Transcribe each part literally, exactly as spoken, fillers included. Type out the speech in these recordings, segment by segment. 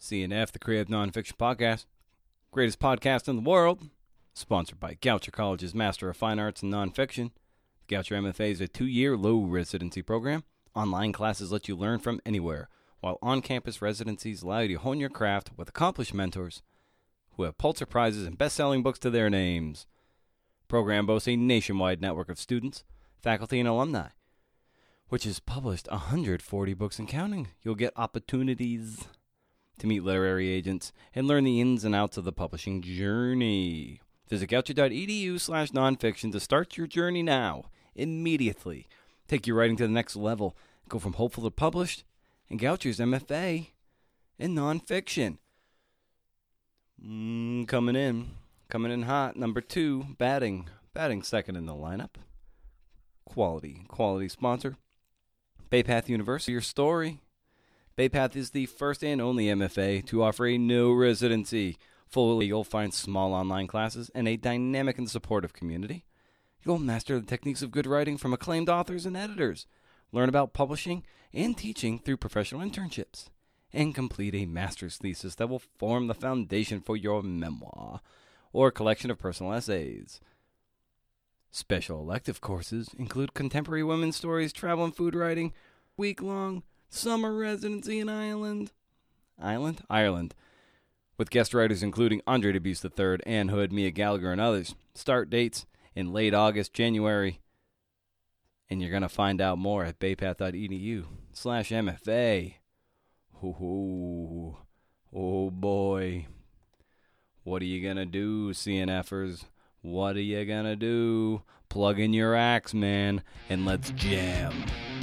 C N F, the Creative Nonfiction Podcast, greatest podcast in the world, sponsored by Goucher College's Master of Fine Arts in Nonfiction. The Goucher M F A is a two-year low residency program. Online classes let you learn from anywhere, while on-campus residencies allow you to hone your craft with accomplished mentors who have Pulitzer Prizes and best-selling books to their names. The program boasts a nationwide network of students, faculty, and alumni, which has published one hundred forty books and counting. You'll get opportunities to meet literary agents and learn the ins and outs of the publishing journey. Visit goucher.edu slash nonfiction to start your journey now, immediately. Take your writing to the next level. Go from hopeful to published, and Goucher's M F A in nonfiction. Mm, coming in, coming in hot. Number two, batting. Batting second in the lineup. Quality, quality sponsor. Bay Path University, your story. Bay Path is the first and only M F A to offer a no residency. Fully, you'll find small online classes and a dynamic and supportive community. You'll master the techniques of good writing from acclaimed authors and editors. Learn about publishing and teaching through professional internships. And complete a master's thesis that will form the foundation for your memoir or collection of personal essays. Special elective courses include contemporary women's stories, travel and food writing, week-long summer residency in Ireland. Ireland? Ireland. With guest writers including Andre Dubus the third, Anne Hood, Mia Gallagher, and others. Start dates in late August, January. And you're going to find out more at baypath.edu slash MFA. Oh, oh boy. What are you going to do, CNFers? What are you going to do? Plug in your axe, man, and let's jam.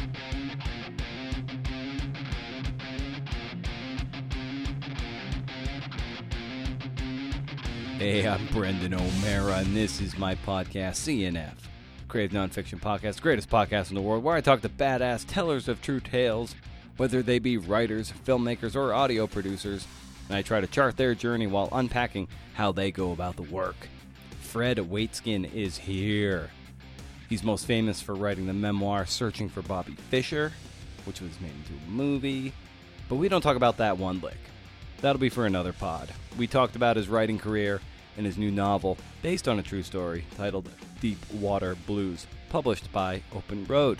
Hey, I'm Brendan O'Mara, and this is my podcast, C N F, Creative Nonfiction Podcast, greatest podcast in the world, where I talk to badass tellers of true tales, whether they be writers, filmmakers, or audio producers, and I try to chart their journey while unpacking how they go about the work. Fred Waitzkin is here. He's most famous for writing the memoir Searching for Bobby Fischer, which was made into a movie, but we don't talk about that one lick. That'll be for another pod. We talked about his writing career and his new novel, based on a true story, titled Deep Water Blues, published by Open Road.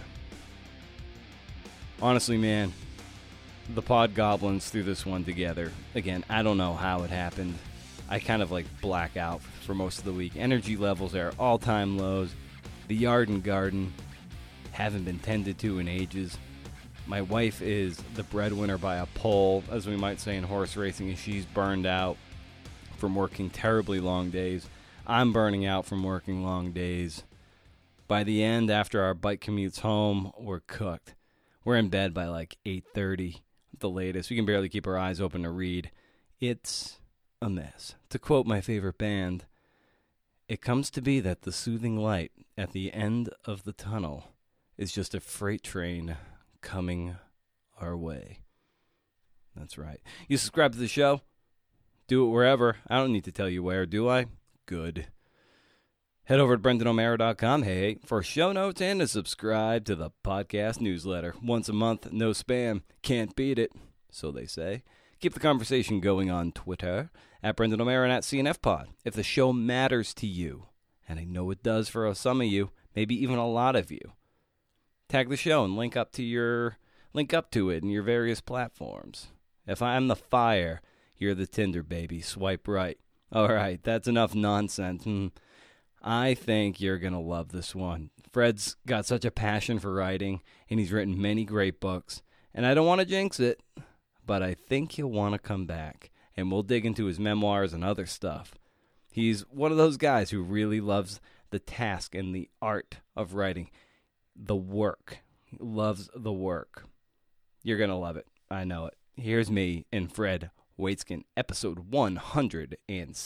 Honestly, man, the pod goblins threw this one together. Again, I don't know how it happened. I kind of like black out for most of the week. Energy levels are all-time lows. The yard and garden haven't been tended to in ages. My wife is the breadwinner by a pole, as we might say in horse racing, and she's burned out from working terribly long days. I'm burning out from working long days. By the end, after our bike commutes home, we're cooked. We're in bed by like eight thirty at the latest. We can barely keep our eyes open to read. It's a mess. To quote my favorite band, it comes to be that the soothing light at the end of the tunnel is just a freight train coming our way. That's right. You subscribe to the show? Do it wherever. I don't need to tell you where, do I? Good. Head over to brendan o'mara dot com, hey, for show notes and to subscribe to the podcast newsletter. Once a month, no spam. Can't beat it, so they say. Keep the conversation going on Twitter, at Brendan O'Mara and at C N F Pod. If the show matters to you, and I know it does for some of you, maybe even a lot of you, tag the show and link up to your link up to it in your various platforms. If I'm the fire, you're the Tinder baby. Swipe right. All right, that's enough nonsense. Hmm. I think you're going to love this one. Fred's got such a passion for writing, and he's written many great books. And I don't want to jinx it, but I think you'll want to come back, and we'll dig into his memoirs and other stuff. He's one of those guys who really loves the task and the art of writing. The work. He loves the work. You're going to love it. I know it. Here's me and Fred Waitzkin, episode one hundred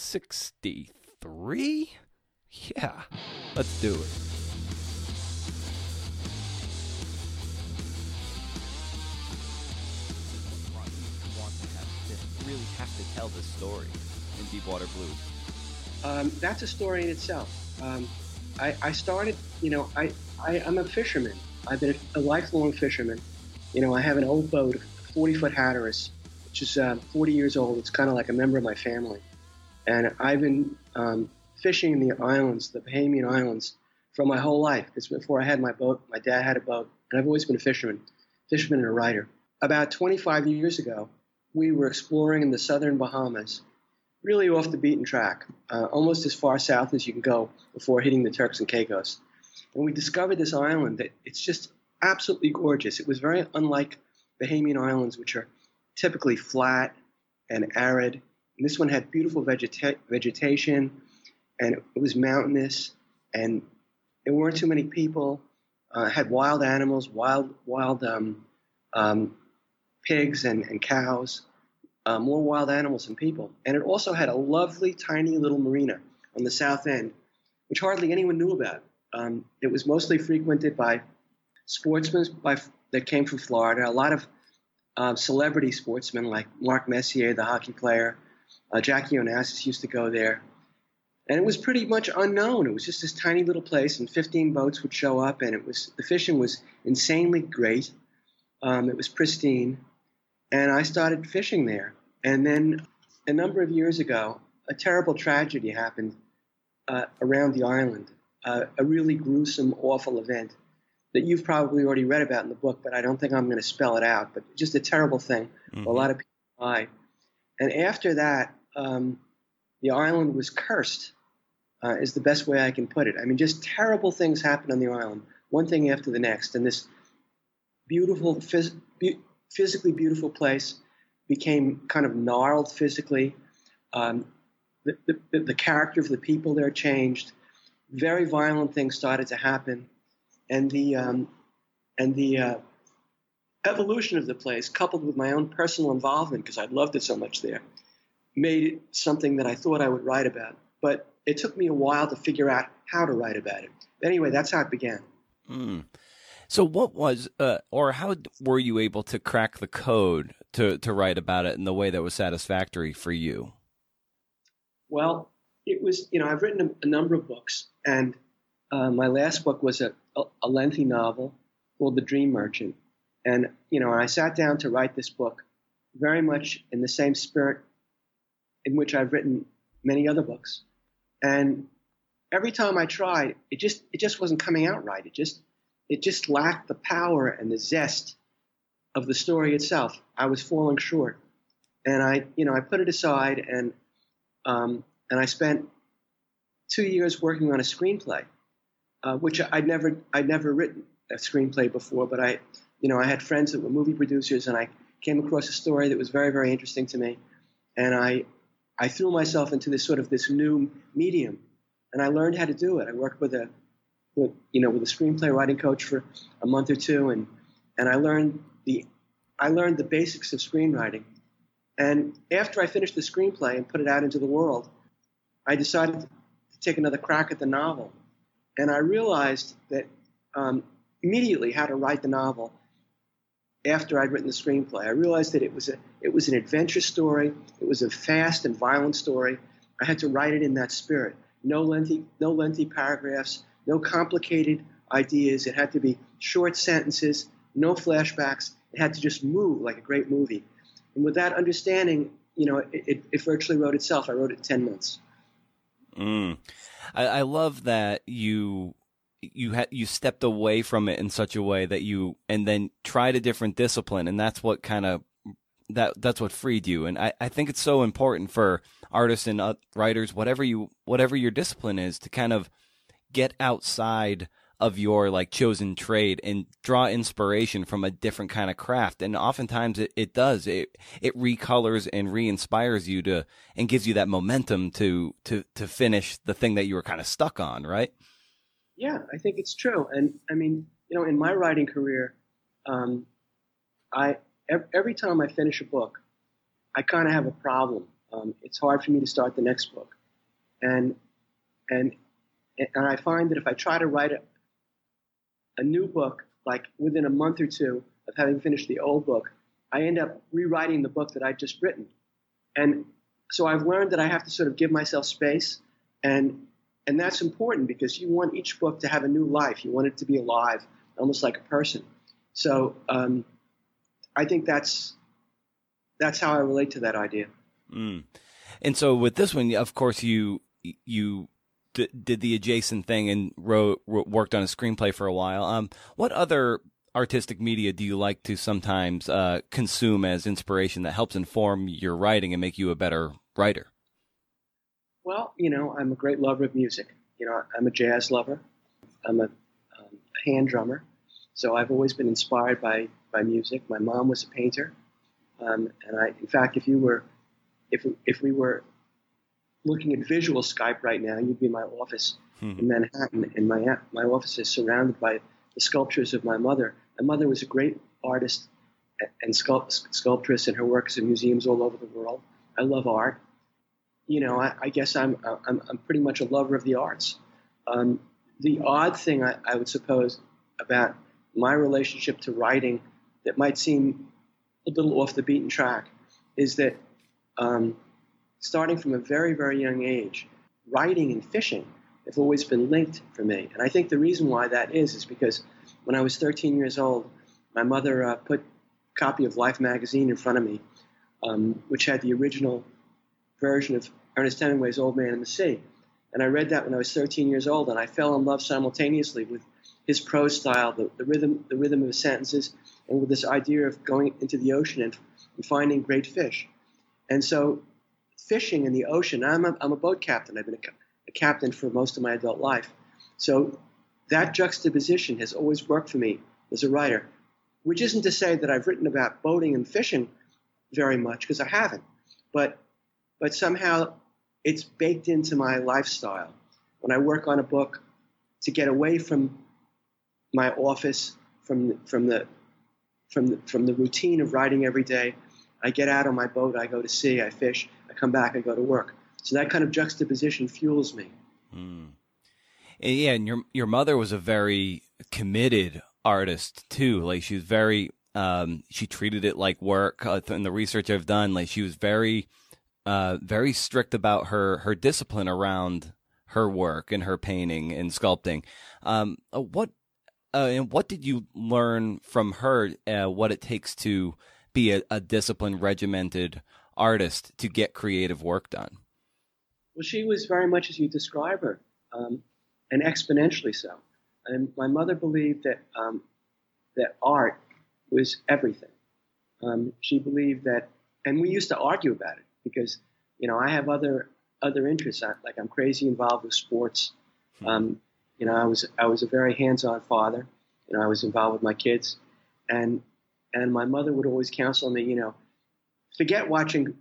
sixty-three? Yeah, let's do it. Really have to tell this story in Deepwater Blues. Um, that's a story in itself. Um, I, I started, you know, I, I, I'm a fisherman. I've been a, a lifelong fisherman. You know, I have an old boat, a forty-foot Hatteras, which is uh, forty years old. It's kind of like a member of my family. And I've been um, fishing in the islands, the Bahamian Islands, for my whole life. Because before I had my boat, my dad had a boat, and I've always been a fisherman, fisherman and a writer. About twenty-five years ago, we were exploring in the southern Bahamas, really off the beaten track, uh, almost as far south as you can go before hitting the Turks and Caicos. And we discovered this island that it's just absolutely gorgeous. It was very unlike Bahamian Islands, which are typically flat and arid. And this one had beautiful vegeta- vegetation, and it was mountainous, and there weren't too many people. Uh, it had wild animals, wild wild um, um, pigs and, and cows, uh, more wild animals than people. And it also had a lovely, tiny little marina on the south end, which hardly anyone knew about. Um, it was mostly frequented by sportsmen by, that came from Florida, a lot of uh, celebrity sportsmen like Mark Messier, the hockey player. Uh, Jackie Onassis used to go there. And it was pretty much unknown. It was just this tiny little place, and fifteen boats would show up, and it was the fishing was insanely great. Um, it was pristine. And I started fishing there. And then a number of years ago, a terrible tragedy happened uh, around the island, uh, a really gruesome, awful event that you've probably already read about in the book, but I don't think I'm going to spell it out. But just a terrible thing. Mm-hmm. A lot of people died. And after that, um, the island was cursed, uh, is the best way I can put it. I mean, just terrible things happened on the island, one thing after the next. And this beautiful, phys- be- physically beautiful place became kind of gnarled physically. Um, the, the, the character of the people there changed. Very violent things started to happen. And the um, and the uh, evolution of the place, coupled with my own personal involvement, because I loved it so much there, made it something that I thought I would write about. But it took me a while to figure out how to write about it. Anyway, that's how it began. Mm. So what was, uh, or how were you able to crack the code to, to write about it in the way that was satisfactory for you? Well, it was, you know, I've written a, a number of books, and uh, my last book was a, a, a lengthy novel called The Dream Merchant. And, you know, I sat down to write this book very much in the same spirit in which I've written many other books. And every time I tried, it just it just wasn't coming out right. It just it just lacked the power and the zest of the story itself. I was falling short. And I, you know, I put it aside, and um, and I spent two years working on a screenplay, uh, which I'd never I'd never written a screenplay before, but I, you know, I had friends that were movie producers, and I came across a story that was very, very interesting to me, and I, I threw myself into this sort of this new medium, and I learned how to do it. I worked with a, with, you know, with a screenplay writing coach for a month or two, and and I learned the, I learned the basics of screenwriting, and after I finished the screenplay and put it out into the world, I decided to take another crack at the novel, and I realized that um, immediately how to write the novel. After I'd written the screenplay, I realized that it was a it was an adventure story. It was a fast and violent story. I had to write it in that spirit. No lengthy no lengthy paragraphs, no complicated ideas. It had to be short sentences, no flashbacks. It had to just move like a great movie. And with that understanding, you know, it, it, it virtually wrote itself. I wrote it in ten months. Mm. I, I love that you. you had you stepped away from it in such a way that you and then tried a different discipline, and that's what kind of that that's what freed you. And I, I think it's so important for artists and uh, writers, whatever you whatever your discipline is, to kind of get outside of your like chosen trade and draw inspiration from a different kind of craft. And oftentimes it, it does it it recolors and re-inspires you to and gives you that momentum to to to finish the thing that you were kind of stuck on, right? Yeah, I think it's true. And I mean, you know, in my writing career, um, I every time I finish a book, I kind of have a problem. Um, it's hard for me to start the next book, and and and I find that if I try to write a a new book, like within a month or two of having finished the old book, I end up rewriting the book that I'd just written. And so I've learned that I have to sort of give myself space, and And that's important because you want each book to have a new life. You want it to be alive, almost like a person. So um, I think that's that's how I relate to that idea. Mm. And so with this one, of course, you you d- did the adjacent thing and wrote, wrote worked on a screenplay for a while. Um, what other artistic media do you like to sometimes uh, consume as inspiration that helps inform your writing and make you a better writer? Well, you know, I'm a great lover of music. You know, I'm a jazz lover. I'm a, um, a hand drummer. So I've always been inspired by, by music. My mom was a painter. Um, and I, in fact, if you were, if, if we were looking at visual Skype right now, you'd be in my office mm-hmm. in Manhattan. And my, my office is surrounded by the sculptures of my mother. My mother was a great artist and sculpt, sculptress, and her work is in museums all over the world. I love art. You know, I, I guess I'm, I'm I'm pretty much a lover of the arts. Um, the odd thing I, I would suppose about my relationship to writing that might seem a little off the beaten track is that um, starting from a very, very young age, writing and fishing have always been linked for me. And I think the reason why that is is because when I was thirteen years old, my mother uh, put a copy of Life magazine in front of me, um, which had the original version of Ernest Hemingway's Old Man and the Sea. And I read that when I was thirteen years old, and I fell in love simultaneously with his prose style, the, the rhythm the rhythm of his sentences, and with this idea of going into the ocean and, and finding great fish. And so fishing in the ocean, I'm a, I'm a boat captain. I've been a, a captain for most of my adult life. So that juxtaposition has always worked for me as a writer, which isn't to say that I've written about boating and fishing very much, because I haven't. But but somehow it's baked into my lifestyle. When I work on a book, to get away from my office, from from the from the, from the routine of writing every day, I get out on my boat, I go to sea, I fish, I come back, I go to work. So that kind of juxtaposition fuels me. Mm. And yeah, and your your mother was a very committed artist too. Like she was very, um, she treated it like work. Uh, in the research I've done, like she was very, uh, very strict about her her discipline around her work and her painting and sculpting. Um, uh, what uh, and what did you learn from her? Uh, what it takes to be a, a disciplined, regimented artist to get creative work done? Well, she was very much as you describe her, um, and exponentially so. And my mother believed that um, that art was everything. Um, she believed that, and we used to argue about it because, you know, I have other other interests. I, like I'm crazy involved with sports. Um, you know, I was I was a very hands-on father. You know, I was involved with my kids, and and my mother would always counsel me. You know, forget watching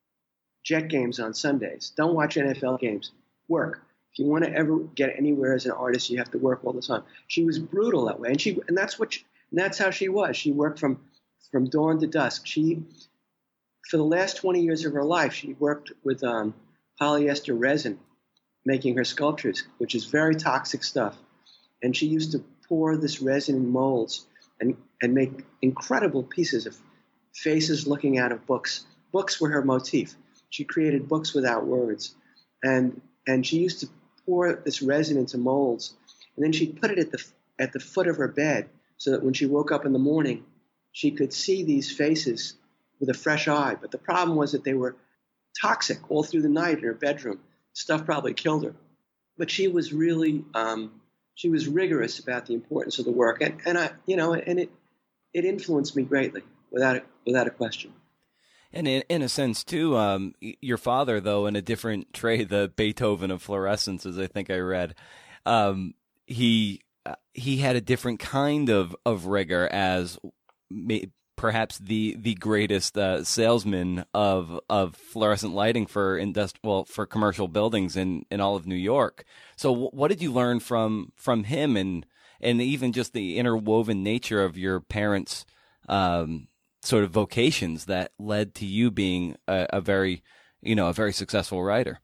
Jet games on Sundays. Don't watch N F L games. Work. If you want to ever get anywhere as an artist, you have to work all the time. She was brutal that way, and she and that's what she, and that's how she was. She worked from from dawn to dusk. She, for the last twenty years of her life, she worked with um, polyester resin, making her sculptures, which is very toxic stuff. And she used to pour this resin in molds and and make incredible pieces of faces looking out of books. Books were her motif. She created books without words, and and she used to pour this resin into molds, and then she'd put it at the at the foot of her bed so that when she woke up in the morning, she could see these faces with a fresh eye. But the problem was that they were toxic all through the night in her bedroom. Stuff probably killed her. But she was really um, she was rigorous about the importance of the work, and and I you know and it it influenced me greatly without a, without a question. And in, in a sense, too, um, your father, though, in a different trade, the Beethoven of fluorescence, as I think I read, um, he uh, he had a different kind of, of rigor as may, perhaps the the greatest uh, salesman of of fluorescent lighting for industri- well, for commercial buildings in, in all of New York. So, w- what did you learn from from him, and and even just the interwoven nature of your parents' um, sort of vocations that led to you being a, a very, you know, a very successful writer?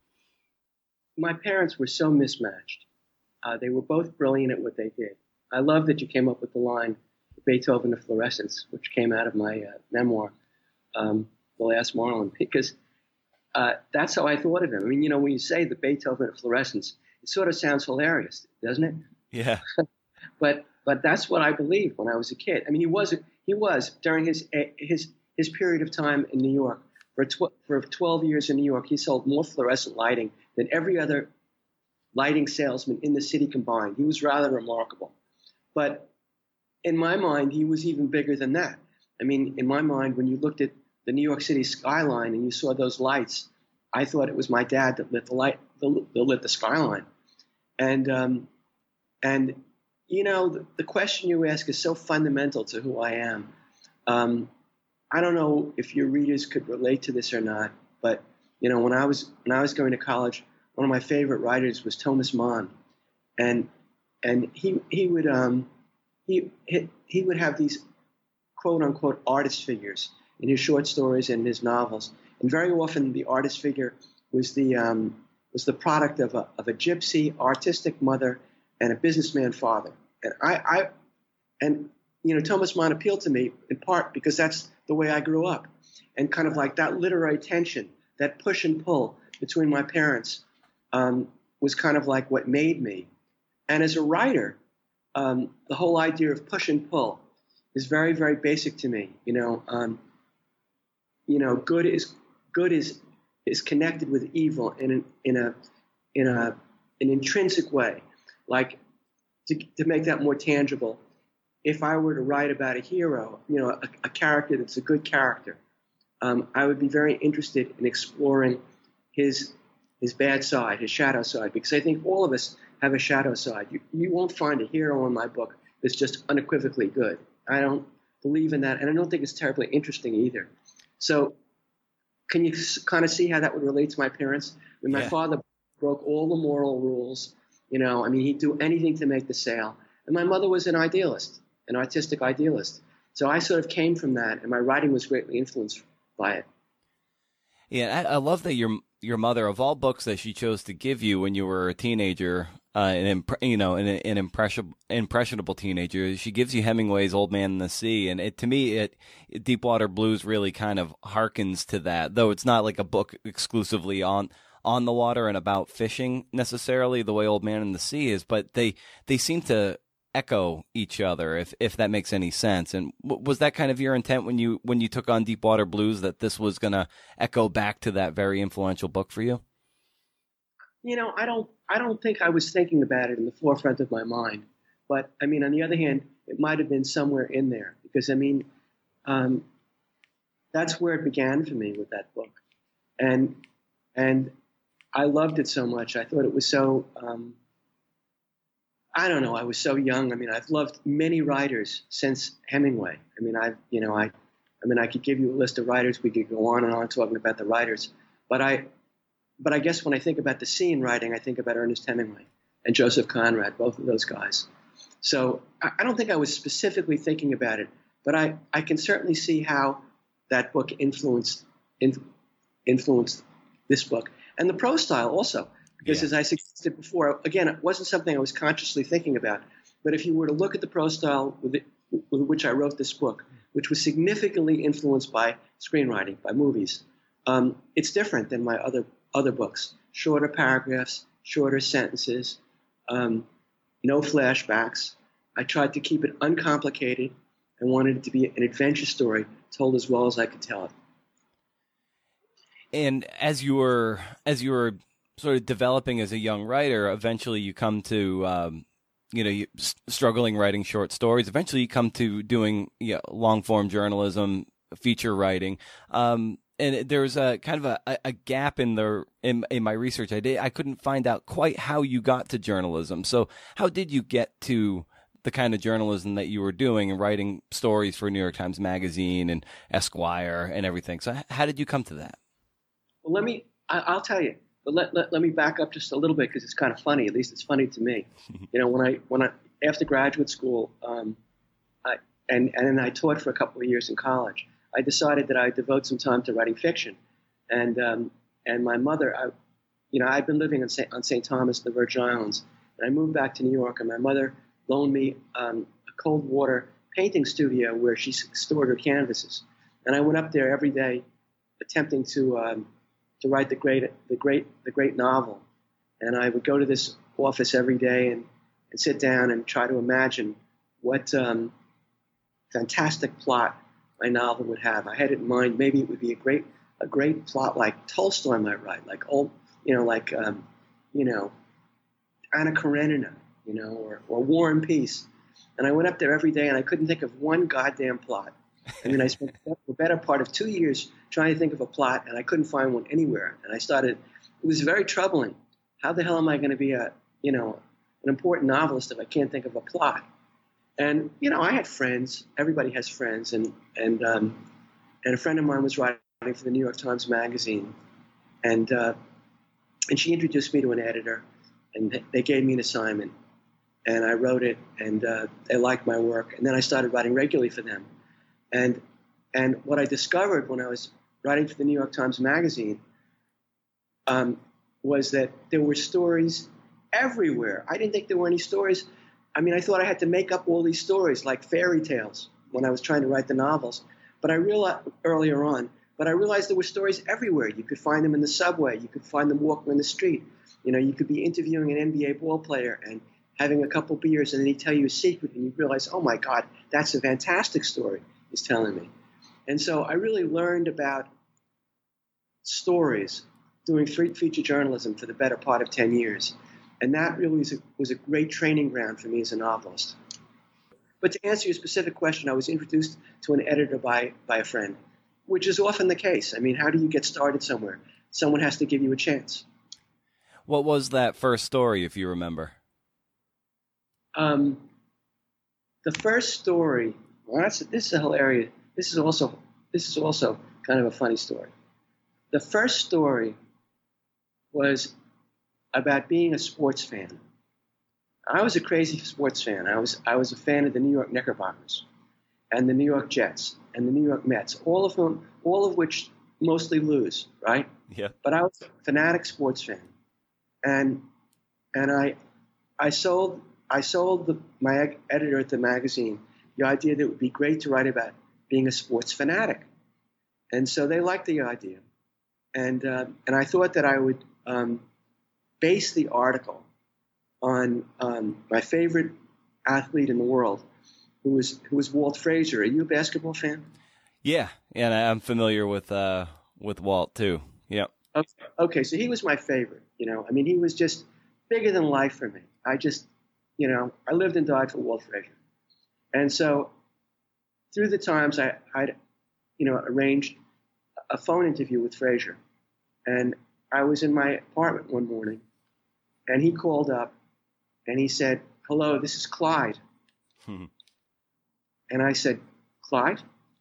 My parents were so mismatched. Uh, they were both brilliant at what they did. I love that you came up with the line, Beethoven of fluorescence, which came out of my uh, memoir, um, The Last Marlin, because uh, that's how I thought of him. I mean, you know, when you say the Beethoven of fluorescence, it sort of sounds hilarious, doesn't it? Yeah. but but that's what I believed when I was a kid. I mean, he was he was during his his his period of time in New York. For, tw- for twelve years in New York, he sold more fluorescent lighting than every other lighting salesman in the city combined. He was rather remarkable. But in my mind, he was even bigger than that. I mean, in my mind, when you looked at the New York City skyline and you saw those lights, I thought it was my dad that lit the light, that lit the skyline. And, um, and you know, the, the question you ask is so fundamental to who I am. Um, I don't know if your readers could relate to this or not, but you know, when I was when I was going to college, one of my favorite writers was Thomas Mann, and and he he would um he he, he would have these quote unquote artist figures in his short stories and his novels, and very often the artist figure was the um, was the product of a of a gypsy artistic mother and a businessman father, and I I and you know, Thomas Mann appealed to me in part because that's the way I grew up. And kind of like that literary tension, that push and pull between my parents um, was kind of like what made me. And as a writer, um, the whole idea of push and pull is very, very basic to me. You know, um, you know, good is good is is connected with evil in an, in a in a an intrinsic way. Like to to make that more tangible, if I were to write about a hero, you know, a, a character that's a good character, um, I would be very interested in exploring his his bad side, his shadow side, because I think all of us have a shadow side. You, you won't find a hero in my book that's just unequivocally good. I don't believe in that, and I don't think it's terribly interesting either. So can you kind of see how that would relate to my parents? When my Yeah. father broke all the moral rules, you know, I mean, he'd do anything to make the sale. And my mother was an idealist, an artistic idealist. So I sort of came from that, and my writing was greatly influenced by it. Yeah, I, I love that your your mother, of all books that she chose to give you when you were a teenager, uh, an imp- you know, an, an impressionable impressionable teenager, she gives you Hemingway's Old Man in the Sea, and it to me, it, it Deepwater Blues really kind of harkens to that, though it's not like a book exclusively on on the water and about fishing necessarily the way Old Man in the Sea is, but they they seem to echo each other, if if that makes any sense. And w- was that kind of your intent when you when you took on Deepwater Blues, that this was going to echo back to that very influential book for you? You know, I don't I don't think I was thinking about it in the forefront of my mind. But I mean, on the other hand, it might have been somewhere in there, because I mean, um, that's where it began for me with that book, and and I loved it so much. I thought it was so. Um, I don't know. I was so young. I mean, I've loved many writers since Hemingway. I mean, I, you know, I, I mean, I could give you a list of writers. We could go on and on talking about the writers. But I, but I guess when I think about the sea in writing, I think about Ernest Hemingway and Joseph Conrad, both of those guys. So I, I don't think I was specifically thinking about it, but I, I can certainly see how that book influenced, in, influenced this book, and the prose style also. Because Yeah. as I suggested before, again, it wasn't something I was consciously thinking about. But if you were to look at the prose style with, it, with which I wrote this book, which was significantly influenced by screenwriting, by movies, um, it's different than my other other books. Shorter paragraphs, shorter sentences, um, no flashbacks. I tried to keep it uncomplicated and wanted it to be an adventure story told as well as I could tell it. And as you were as you were sort of developing as a young writer, eventually you come to, um, you know, you, s- struggling writing short stories. Eventually you come to doing, you know, long form journalism, feature writing. Um, and there's a kind of a, a gap in the in, in my research. I did I couldn't find out quite how you got to journalism. So how did you get to the kind of journalism that you were doing and writing stories for New York Times Magazine and Esquire and everything? So h- how did you come to that? Well, let me, I, I'll tell you. But let, let, let me back up just a little bit, because it's kind of funny. At least it's funny to me. You know, when I when I after graduate school, um, I, and and then I taught for a couple of years in college, I decided that I'd devote some time to writing fiction. And um, and my mother, I, you know, I'd been living on Saint on Saint Thomas, the Virgin Islands, and I moved back to New York. And my mother loaned me um, a cold water painting studio where she stored her canvases. And I went up there every day, attempting to. Um, to write the great, the great, the great novel. And I would go to this office every day and, and sit down and try to imagine what um, fantastic plot my novel would have. I had it in mind. Maybe it would be a great a great plot like Tolstoy might write, like old, you know, like um, you know, Anna Karenina, you know, or, or War and Peace. And I went up there every day, and I couldn't think of one goddamn plot. I mean, I spent the better part of two years trying to think of a plot, and I couldn't find one anywhere. And I started. It was very troubling. How the hell am I going to be a, you know, an important novelist if I can't think of a plot? And you know, I had friends. Everybody has friends, and and um, and a friend of mine was writing for the New York Times Magazine, and uh, and she introduced me to an editor, and they gave me an assignment, and I wrote it, and uh, they liked my work, and then I started writing regularly for them, and and what I discovered when I was writing for the New York Times Magazine um, was that there were stories everywhere. I didn't think there were any stories. I mean, I thought I had to make up all these stories like fairy tales when I was trying to write the novels. But I realized earlier on, but I realized there were stories everywhere. You could find them in the subway. You could find them walking in the street. You know, you could be interviewing an N B A ball player and having a couple beers, and then he'd tell you a secret, and you realize, oh my God, that's a fantastic story he's telling me. And so I really learned about stories doing feature journalism for the better part of ten years. And that really was a, was a great training ground for me as a novelist. But to answer your specific question, I was introduced to an editor by, by a friend, which is often the case. I mean, how do you get started somewhere? Someone has to give you a chance. What was that first story, if you remember? Um, the first story, well, that's, this is a hilarious, this is also, this is also kind of a funny story. The first story was about being a sports fan. I was a crazy sports fan. I was I was a fan of the New York Knickerbockers and the New York Jets and the New York Mets, all of whom, all of which mostly lose, right? Yeah. But I was a fanatic sports fan, and and I I sold I sold the, my editor at the magazine the idea that it would be great to write about being a sports fanatic, and so they liked the idea, and uh, and I thought that I would. Um, base the article on um, my favorite athlete in the world, who was who was Walt Frazier. Are you a basketball fan? Yeah, and I'm familiar with uh, with Walt too. Yeah. Okay. okay, so he was my favorite. You know, I mean, he was just bigger than life for me. I just, you know, I lived and died for Walt Frazier, and so through the times, I I'd, you know, arranged a phone interview with Frazier, and I was in my apartment one morning. And he called up, and he said, hello, this is Clyde. Hmm. And I said, Clyde?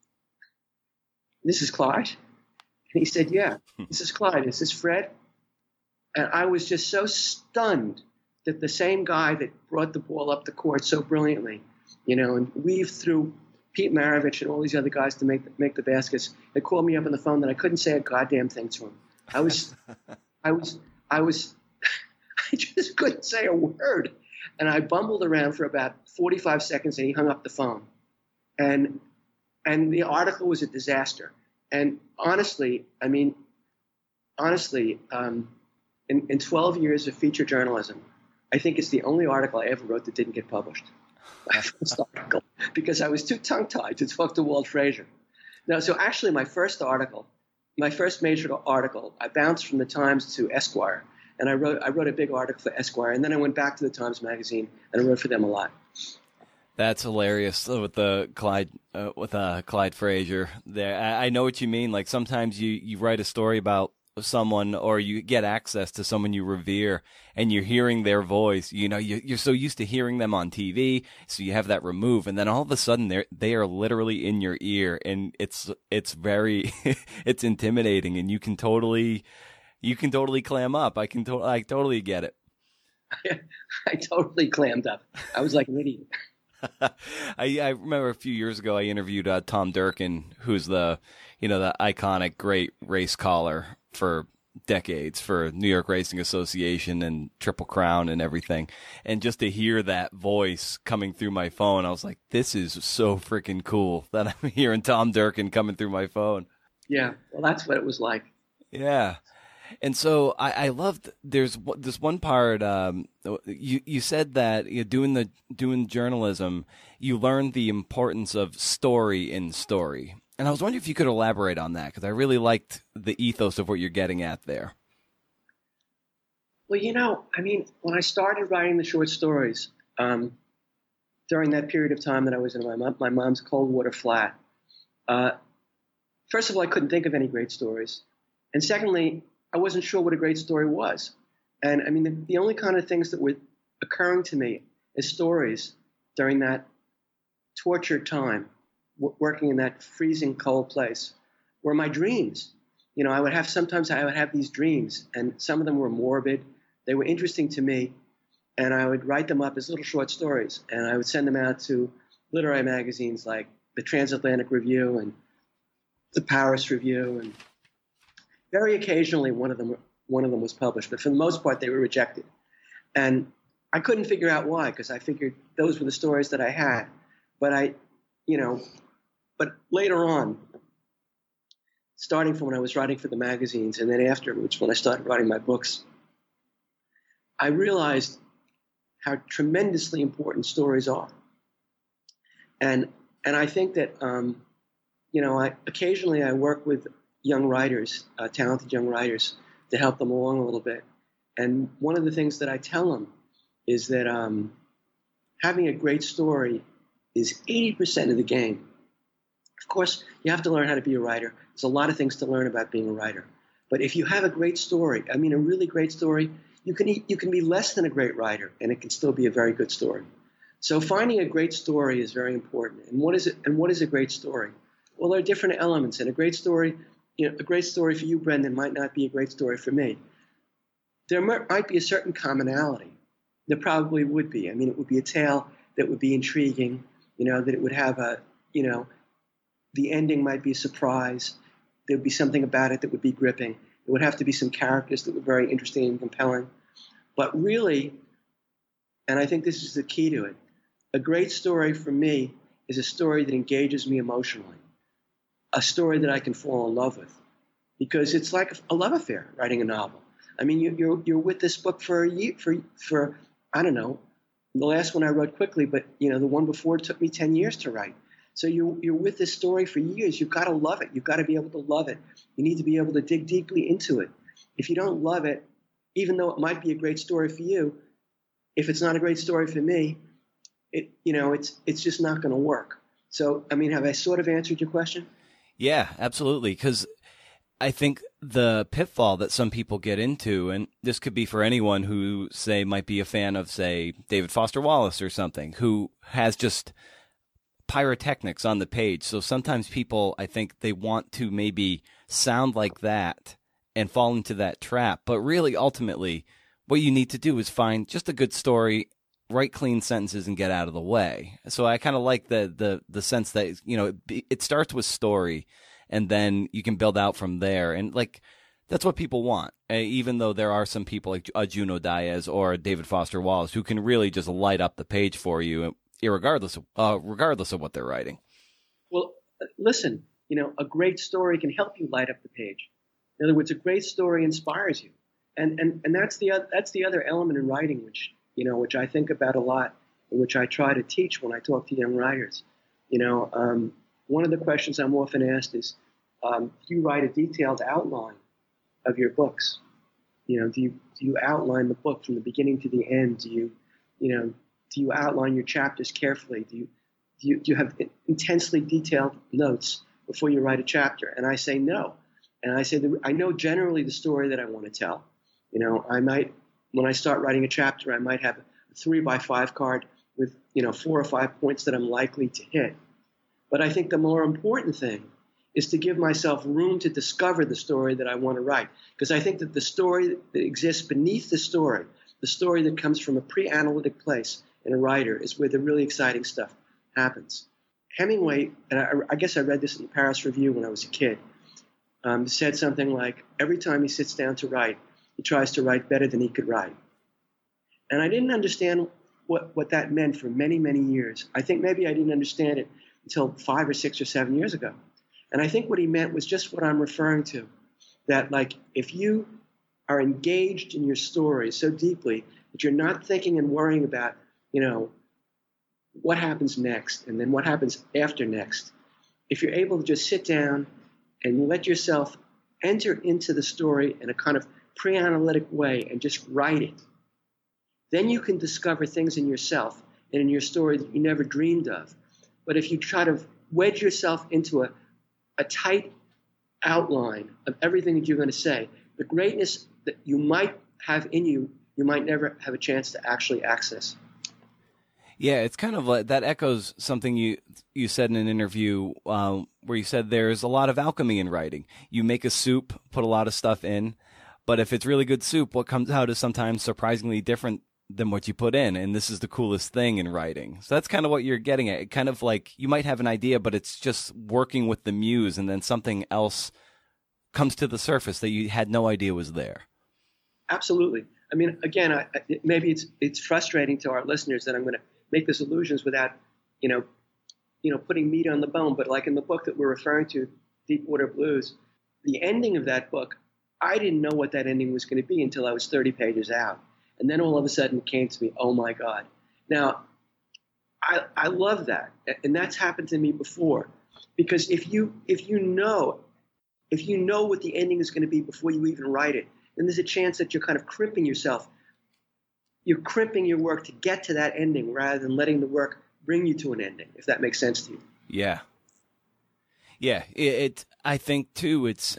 This is Clyde? And he said, yeah, this is Clyde. Is this Fred? And I was just so stunned that the same guy that brought the ball up the court so brilliantly, you know, and weaved through Pete Maravich and all these other guys to make the, make the baskets, they called me up on the phone that I couldn't say a goddamn thing to him. I was, I was, I was... I just couldn't say a word. And I bumbled around for about forty-five seconds, and he hung up the phone. And and the article was a disaster. And honestly, I mean, honestly, um, in, in twelve years of feature journalism, I think it's the only article I ever wrote that didn't get published. My first article, because I was too tongue-tied to talk to Walt Frazier. Now, so actually my first article, my first major article, I bounced from the Times to Esquire. And I wrote I wrote a big article for Esquire, and then I went back to the Times Magazine, and I wrote for them a lot. That's hilarious with the Clyde uh, with uh, Clyde Frazier. There, I, I know what you mean. Like sometimes you, you write a story about someone, or you get access to someone you revere, and you're hearing their voice. You know, you, you're so used to hearing them on T V, so you have that removed, and then all of a sudden they they are literally in your ear, and it's it's very it's intimidating, and you can totally. You can totally clam up. I can. To- I totally get it. I, I totally clammed up. I was like an idiot. I, I remember a few years ago I interviewed uh, Tom Durkin, who's the, you know, the iconic great race caller for decades for New York Racing Association and Triple Crown and everything. And just to hear that voice coming through my phone, I was like, this is so freaking cool that I'm hearing Tom Durkin coming through my phone. Yeah, well, that's what it was like. Yeah. And so I, I loved. There's this one part. Um, you you said that you know, doing the doing journalism, you learned the importance of story in story. And I was wondering if you could elaborate on that, because I really liked the ethos of what you're getting at there. Well, you know, I mean, when I started writing the short stories, um, during that period of time that I was in my, mom, my mom's cold water flat, uh, first of all, I couldn't think of any great stories. And secondly, I wasn't sure what a great story was. And I mean, the, the only kind of things that were occurring to me as stories during that tortured time, w- working in that freezing cold place, were my dreams. You know, I would have, sometimes I would have these dreams, and some of them were morbid. They were interesting to me, and I would write them up as little short stories, and I would send them out to literary magazines like the Transatlantic Review and the Paris Review, and very occasionally one of them one of them was published, but for the most part they were rejected. And I couldn't figure out why, because I figured those were the stories that I had. But I, you know, but later on, starting from when I was writing for the magazines and then afterwards when I started writing my books, I realized how tremendously important stories are. And and I think that, um, you know, I occasionally I work with young writers, uh, talented young writers, to help them along a little bit. And one of the things that I tell them is that um, having a great story is eighty percent of the game. Of course, you have to learn how to be a writer. There's a lot of things to learn about being a writer. But if you have a great story, I mean a really great story, you can you can be less than a great writer, and it can still be a very good story. So finding a great story is very important. And what is it? And what is a great story? Well, there are different elements. And a great story, you know, a great story for you, Brendan, might not be a great story for me. There might be a certain commonality. There probably would be. I mean, it would be a tale that would be intriguing. You know, that it would have a, you know, the ending might be a surprise. There would be something about it that would be gripping. There would have to be some characters that were very interesting and compelling. But really, and I think this is the key to it, a great story for me is a story that engages me emotionally, a story that I can fall in love with, because it's like a love affair, writing a novel. I mean, you, you're you're with this book for a year, for for I don't know, the last one I wrote quickly, but you know the one before took me ten years to write. So you you're with this story for years. You've got to love it. You've got to be able to love it. You need to be able to dig deeply into it. If you don't love it, even though it might be a great story for you, if it's not a great story for me, it you know it's it's just not going to work. So I mean, have I sort of answered your question? Yeah, absolutely. Because I think the pitfall that some people get into, and this could be for anyone who, say, might be a fan of, say, David Foster Wallace or something, who has just pyrotechnics on the page. So sometimes people, I think, they want to maybe sound like that and fall into that trap. But really, ultimately, what you need to do is find just a good story, write clean sentences, and get out of the way. So I kind of like the the the sense that, you know, it, it starts with story, and then you can build out from there. And like that's what people want. Uh, even though there are some people like a Junot Diaz or David Foster Wallace who can really just light up the page for you, regardless of uh, regardless of what they're writing. Well, listen, you know, a great story can help you light up the page. In other words, a great story inspires you, and and and that's the that's the other element in writing, which you know, which I think about a lot, and which I try to teach when I talk to young writers. You know, um, one of the questions I'm often asked is, um, do you write a detailed outline of your books? You know, do you do you outline the book from the beginning to the end? Do you, you know, do you outline your chapters carefully? Do you do you, do you have intensely detailed notes before you write a chapter? And I say no. And I say the, I know generally the story that I want to tell. You know, I might, when I start writing a chapter, I might have a three by five card with, you know, four or five points that I'm likely to hit. But I think the more important thing is to give myself room to discover the story that I want to write. Because I think that the story that exists beneath the story, the story that comes from a pre-analytic place in a writer, is where the really exciting stuff happens. Hemingway, and I, I guess I read this in the Paris Review when I was a kid, um, said something like, every time he sits down to write, he tries to write better than he could write. And I didn't understand what, what that meant for many, many years. I think maybe I didn't understand it until five or six or seven years ago. And I think what he meant was just what I'm referring to, that like if you are engaged in your story so deeply that you're not thinking and worrying about, you know, what happens next and then what happens after next, if you're able to just sit down and let yourself enter into the story in a kind of pre-analytic way and just write it, then you can discover things in yourself and in your story that you never dreamed of. But if you try to wedge yourself into a, a tight outline of everything that you're going to say, the greatness that you might have in you, you might never have a chance to actually access. Yeah, it's kind of like that echoes something you you said in an interview um, where you said there's a lot of alchemy in writing. You make a soup, put a lot of stuff in, but if it's really good soup, what comes out is sometimes surprisingly different than what you put in, and this is the coolest thing in writing. So that's kind of what you're getting at. It kind of like you might have an idea, but it's just working with the muse, and then something else comes to the surface that you had no idea was there. Absolutely. I mean, again, I, I, maybe it's it's frustrating to our listeners that I'm going to make these illusions without, you know, you know, putting meat on the bone. But like in the book that we're referring to, Deepwater Blues, the ending of that book, I didn't know what that ending was going to be until I was thirty pages out. And then all of a sudden it came to me, oh my God. Now, I, I love that. And that's happened to me before. Because if you if you know, if you know what the ending is going to be before you even write it, then there's a chance that you're kind of crimping yourself. You're crimping your work to get to that ending rather than letting the work bring you to an ending, if that makes sense to you. Yeah. Yeah. It, it I think, too, it's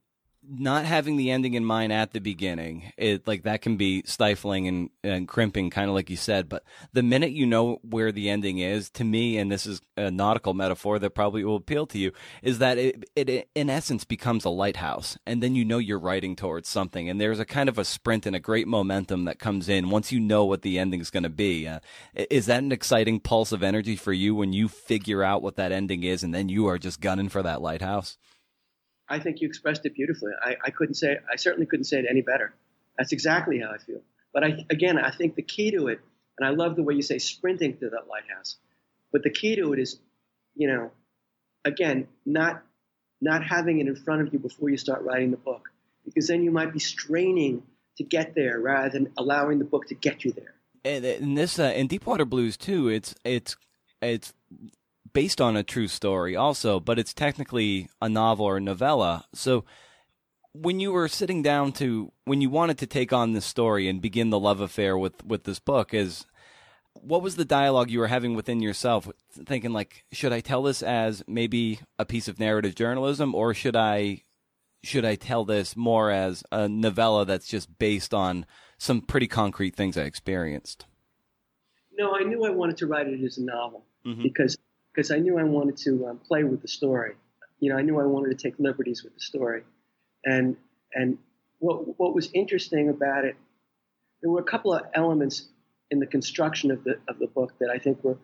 not having the ending in mind at the beginning. It like that can be stifling and, and crimping, kind of like you said. But the minute you know where the ending is, to me, and this is a nautical metaphor that probably will appeal to you, is that it, it in essence becomes a lighthouse, and then you know you're writing towards something, and there's a kind of a sprint and a great momentum that comes in once you know what the ending is going to be. Uh, is that an exciting pulse of energy for you when you figure out what that ending is, and then you are just gunning for that lighthouse? I think you expressed it beautifully. I, I couldn't say, I certainly couldn't say it any better. That's exactly how I feel. But I, again, I think the key to it, and I love the way you say sprinting to that lighthouse, but the key to it is, you know, again, not, not having it in front of you before you start writing the book, because then you might be straining to get there rather than allowing the book to get you there. And in this, uh, in Deepwater Blues too, it's, it's, it's, based on a true story also, but it's technically a novel or a novella. So when you were sitting down to, when you wanted to take on this story and begin the love affair with, with this book, is what was the dialogue you were having within yourself, thinking like, should I tell this as maybe a piece of narrative journalism, or should I, should I tell this more as a novella that's just based on some pretty concrete things I experienced? No, I knew I wanted to write it as a novel mm-hmm. because because I knew I wanted to um, play with the story. You know, I knew I wanted to take liberties with the story. And and what what was interesting about it, there were a couple of elements in the construction of the of the book that I think were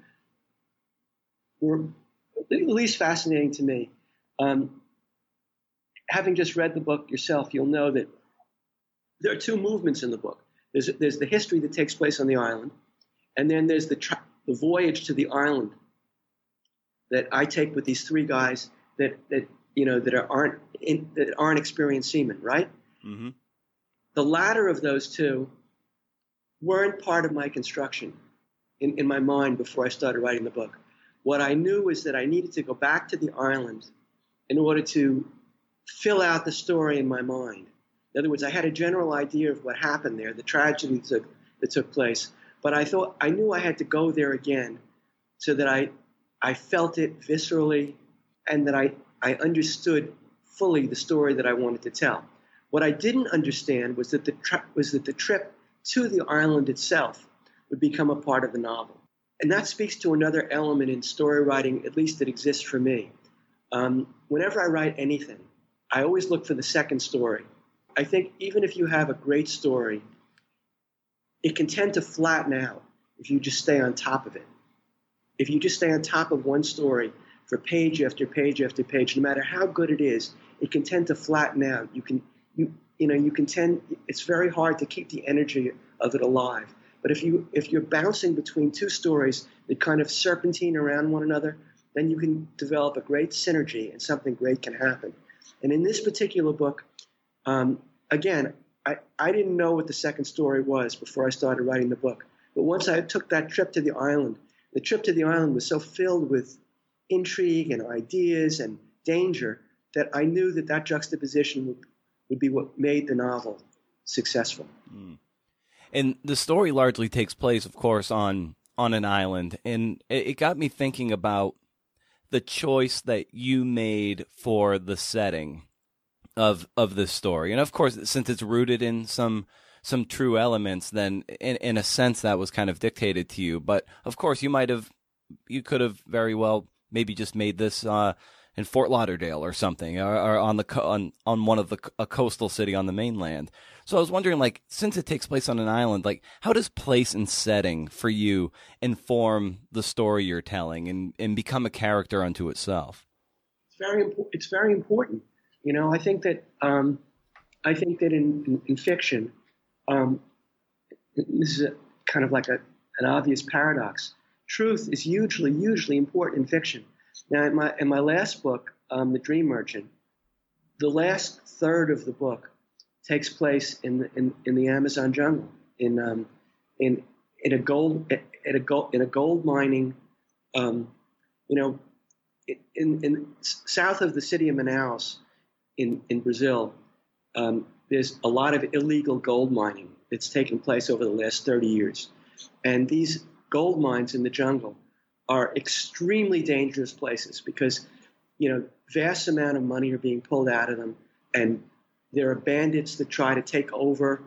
were at least fascinating to me. Um, having just read the book yourself, you'll know that there are two movements in the book. There's there's the history that takes place on the island, and then there's the tra- the voyage to the island that I take with these three guys that, that you know that are, aren't in, that aren't experienced seamen, right? Mm-hmm. The latter of those two weren't part of my construction in, in my mind before I started writing the book. What I knew is that I needed to go back to the island in order to fill out the story in my mind. In other words, I had a general idea of what happened there, the tragedy that took, that took place, but I thought I knew I had to go there again so that I I felt it viscerally, and that I, I understood fully the story that I wanted to tell. What I didn't understand was that the tri- was that the trip to the island itself would become a part of the novel. And that speaks to another element in story writing, at least that exists for me. Um, whenever I write anything, I always look for the second story. I think even if you have a great story, it can tend to flatten out if you just stay on top of it. If you just stay on top of one story for page after page after page, no matter how good it is, it can tend to flatten out. You can, you, you know, you can tend. It's very hard to keep the energy of it alive. But if you, if you're bouncing between two stories that kind of serpentine around one another, then you can develop a great synergy, and something great can happen. And in this particular book, um, again, I, I didn't know what the second story was before I started writing the book. But once I took that trip to the island. The trip to the island was so filled with intrigue and ideas and danger that I knew that that juxtaposition would, would be what made the novel successful. Mm. And the story largely takes place, of course, on on an island. And it, it got me thinking about the choice that you made for the setting of of this story. And of course, since it's rooted in some some true elements, then in, in a sense that was kind of dictated to you. But of course, you might have, you could have very well maybe just made this uh, in Fort Lauderdale or something, or, or on the co- on on one of the a coastal city on the mainland. So I was wondering, like, since it takes place on an island, like, how does place and setting for you inform the story you're telling and, and become a character unto itself? It's very important. It's very important. You know, I think that um, I think that in, in, in fiction, um, this is a, kind of like a, an obvious paradox. Truth is hugely, hugely important in fiction. Now, in my in my last book, um, The Dream Merchant, the last third of the book takes place in the, in, in the Amazon jungle, in um, in in a gold at a gold in a gold mining, um, you know, in in south of the city of Manaus, in in Brazil, um, there's a lot of illegal gold mining that's taken place over the last thirty years, and these gold mines in the jungle are extremely dangerous places because, you know, vast amount of money are being pulled out of them, and there are bandits that try to take over.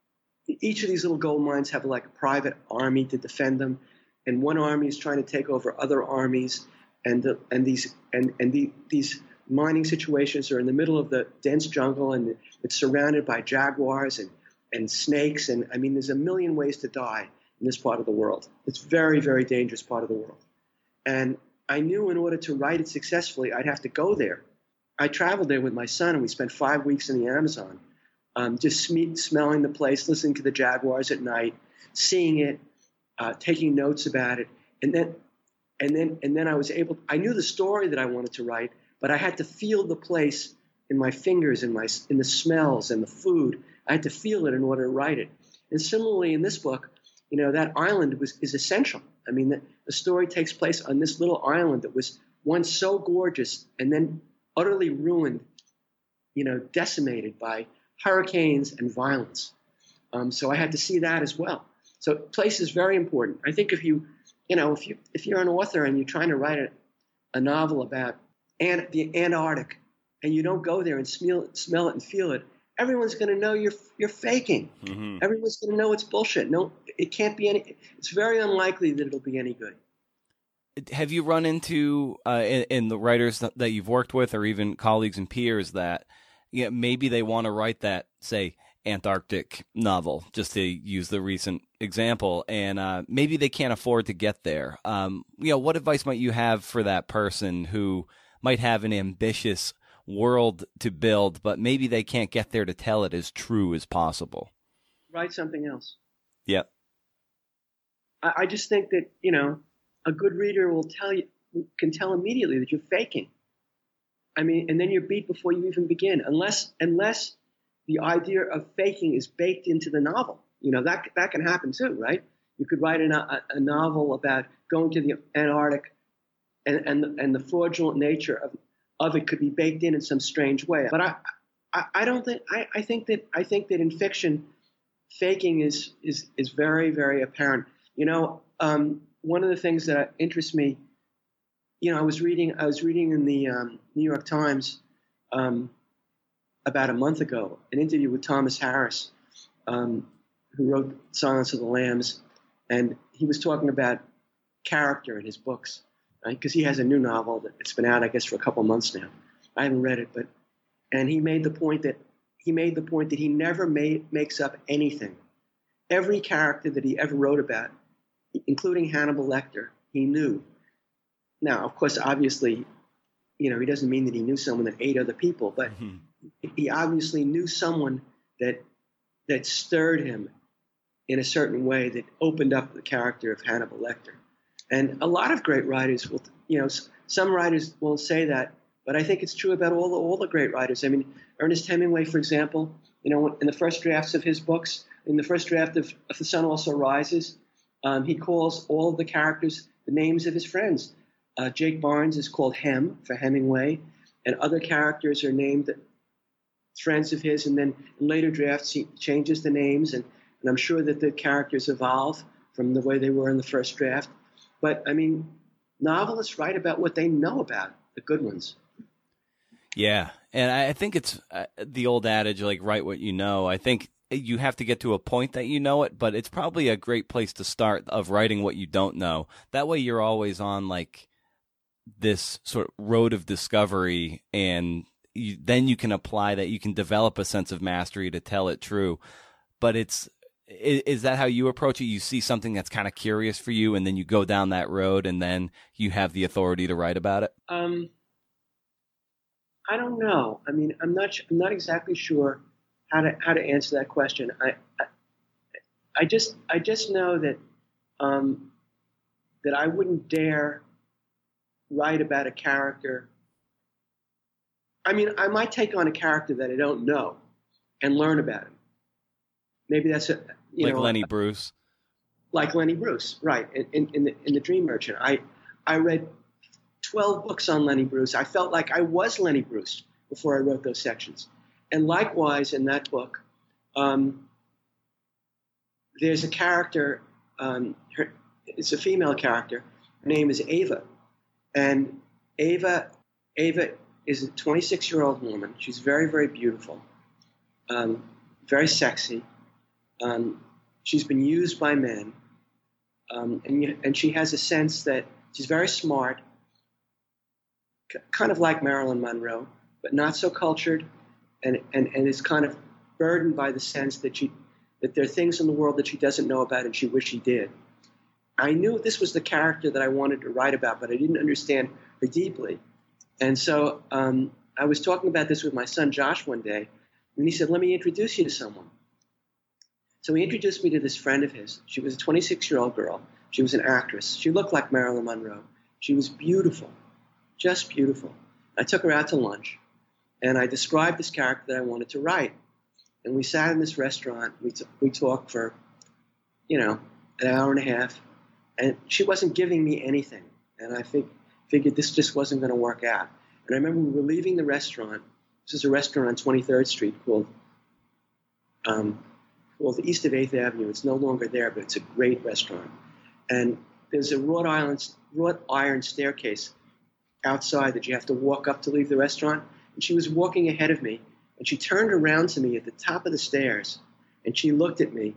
Each of these little gold mines have like a private army to defend them, and one army is trying to take over other armies, and the, and these and and the, these mining situations are in the middle of the dense jungle, and it's surrounded by jaguars and and snakes, and I mean, there's a million ways to die in this part of the world. It's very, very dangerous part of the world, and I knew in order to write it successfully, I'd have to go there. I traveled there with my son, and we spent five weeks in the Amazon, um, just sm- smelling the place, listening to the jaguars at night, seeing it, uh, taking notes about it, and then, and then, and then I was able. I knew the story that I wanted to write, but I had to feel the place in my fingers, in my in the smells and the food. I had to feel it in order to write it. And similarly, in this book, you know, that island was is essential. I mean, the, the story takes place on this little island that was once so gorgeous, and then utterly ruined, you know, decimated by hurricanes and violence. Um, so I had to see that as well. So place is very important. I think if you, you know, if you if you're an author and you're trying to write a, a novel about Ant- the Antarctic, and you don't go there and smell smell it and feel it, everyone's going to know you're you're faking. Mm-hmm. Everyone's going to know it's bullshit. No, it can't be any. It's very unlikely that it'll be any good. Have you run into uh, in, in the writers that, that you've worked with, or even colleagues and peers, that, you know, maybe they want to write that, say, Antarctic novel, just to use the recent example, and uh, maybe they can't afford to get there? Um, you know, what advice might you have for that person who might have an ambitious world to build, but maybe they can't get there to tell it as true as possible? Write something else. Yep. I, I just think that, you know, a good reader will tell you, can tell immediately that you're faking. I mean, and then you're beat before you even begin, unless unless the idea of faking is baked into the novel. You know, that that can happen too, right? You could write a, a, a novel about going to the Antarctic, and and the, and the fraudulent nature of of it could be baked in in some strange way. But I I, I don't think I, I think that I think that in fiction, faking is is is very, very apparent. You know. Um, One of the things that interests me, you know, I was reading, I was reading in the um, New York Times um, about a month ago, an interview with Thomas Harris, um, who wrote Silence of the Lambs, and he was talking about character in his books, right? Because he has a new novel that it's been out, I guess, for a couple months now. I haven't read it, but and he made the point that he made the point that he never made, makes up anything. Every character that he ever wrote about, including Hannibal Lecter, he knew. Now, of course, obviously, you know, he doesn't mean that he knew someone that ate other people, but mm-hmm. he obviously knew someone that that stirred him in a certain way that opened up the character of Hannibal Lecter. And a lot of great writers will, you know, some writers won't say that, but I think it's true about all the, all the great writers. I mean, Ernest Hemingway, for example, you know, in the first drafts of his books, in the first draft of, of The Sun Also Rises, Um, he calls all of the characters the names of his friends. Uh, Jake Barnes is called Hem for Hemingway, and other characters are named friends of his. And then in later drafts, he changes the names, and, and I'm sure that the characters evolve from the way they were in the first draft. But I mean, novelists write about what they know about, the good ones. Yeah, and I think it's uh, the old adage, like, write what you know. I think you have to get to a point that you know it, but it's probably a great place to start of writing what you don't know. That way you're always on, like, this sort of road of discovery, and you, then you can apply that. You can develop a sense of mastery to tell it true. But it's is, is that how you approach it? You see something that's kind of curious for you, and then you go down that road, and then you have the authority to write about it? Um. I don't know. I mean, I'm not. I'm not exactly sure how to how to answer that question. I, I, I just I just know that um, that I wouldn't dare write about a character. I mean, I might take on a character that I don't know and learn about him. Maybe that's a you like know, Lenny Bruce. Like Lenny Bruce, right? In, in, in the in the Dream Merchant, I I read twelve books on Lenny Bruce. I felt like I was Lenny Bruce before I wrote those sections. And likewise, in that book, um, there's a character, um, her, it's a female character. Her name is Ava. And Ava, Ava is a twenty-six-year-old woman. She's very, very beautiful, um, very sexy. Um, she's been used by men. Um, and, and she has a sense that she's very smart, kind of like Marilyn Monroe, but not so cultured, and, and, and is kind of burdened by the sense that she that there are things in the world that she doesn't know about and she wished she did. I knew this was the character that I wanted to write about, but I didn't understand her deeply. And so um, I was talking about this with my son Josh one day, and he said, let me introduce you to someone. So he introduced me to this friend of his. She was a twenty-six-year-old girl. She was an actress. She looked like Marilyn Monroe. She was beautiful. Just beautiful. I took her out to lunch, and I described this character that I wanted to write. And we sat in this restaurant. We t- we talked for, you know, an hour and a half, and she wasn't giving me anything. And I think figured this just wasn't going to work out. And I remember we were leaving the restaurant. This is a restaurant on twenty-third Street called um, called the East of eighth Avenue. It's no longer there, but it's a great restaurant. And there's a wrought iron wrought iron staircase outside that you have to walk up to leave the restaurant. And she was walking ahead of me, and she turned around to me at the top of the stairs, and she looked at me,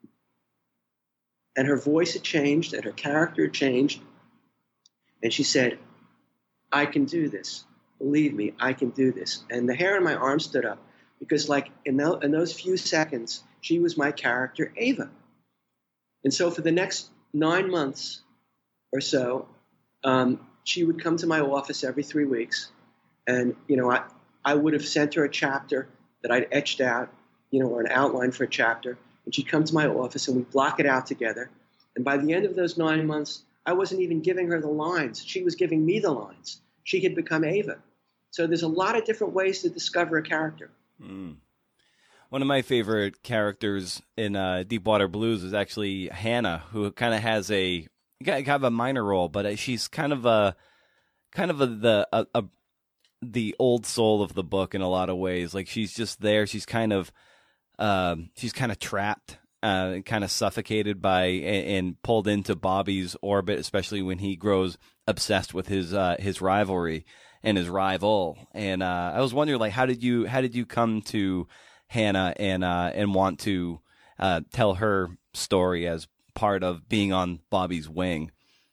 and her voice had changed, and her character had changed, and she said, I can do this. Believe me, I can do this. And the hair on my arm stood up, because like in, the, in those few seconds, she was my character, Ava. And so for the next nine months or so, um, she would come to my office every three weeks, and, you know, I, I would have sent her a chapter that I'd etched out, you know, or an outline for a chapter, and she'd come to my office, and we'd block it out together. And by the end of those nine months, I wasn't even giving her the lines. She was giving me the lines. She had become Ava. So there's a lot of different ways to discover a character. Mm. One of my favorite characters in uh, Deepwater Blues is actually Hannah, who kind of has a kind of a minor role, but she's kind of a kind of a, the a, a the old soul of the book in a lot of ways. Like, she's just there. She's kind of um, she's kind of trapped, uh, kind of suffocated by and, and pulled into Bobby's orbit, especially when he grows obsessed with his uh, his rivalry and his rival. And uh, I was wondering, like, how did you how did you come to Hannah and uh, and want to uh, tell her story as part of being on Bobby's wing?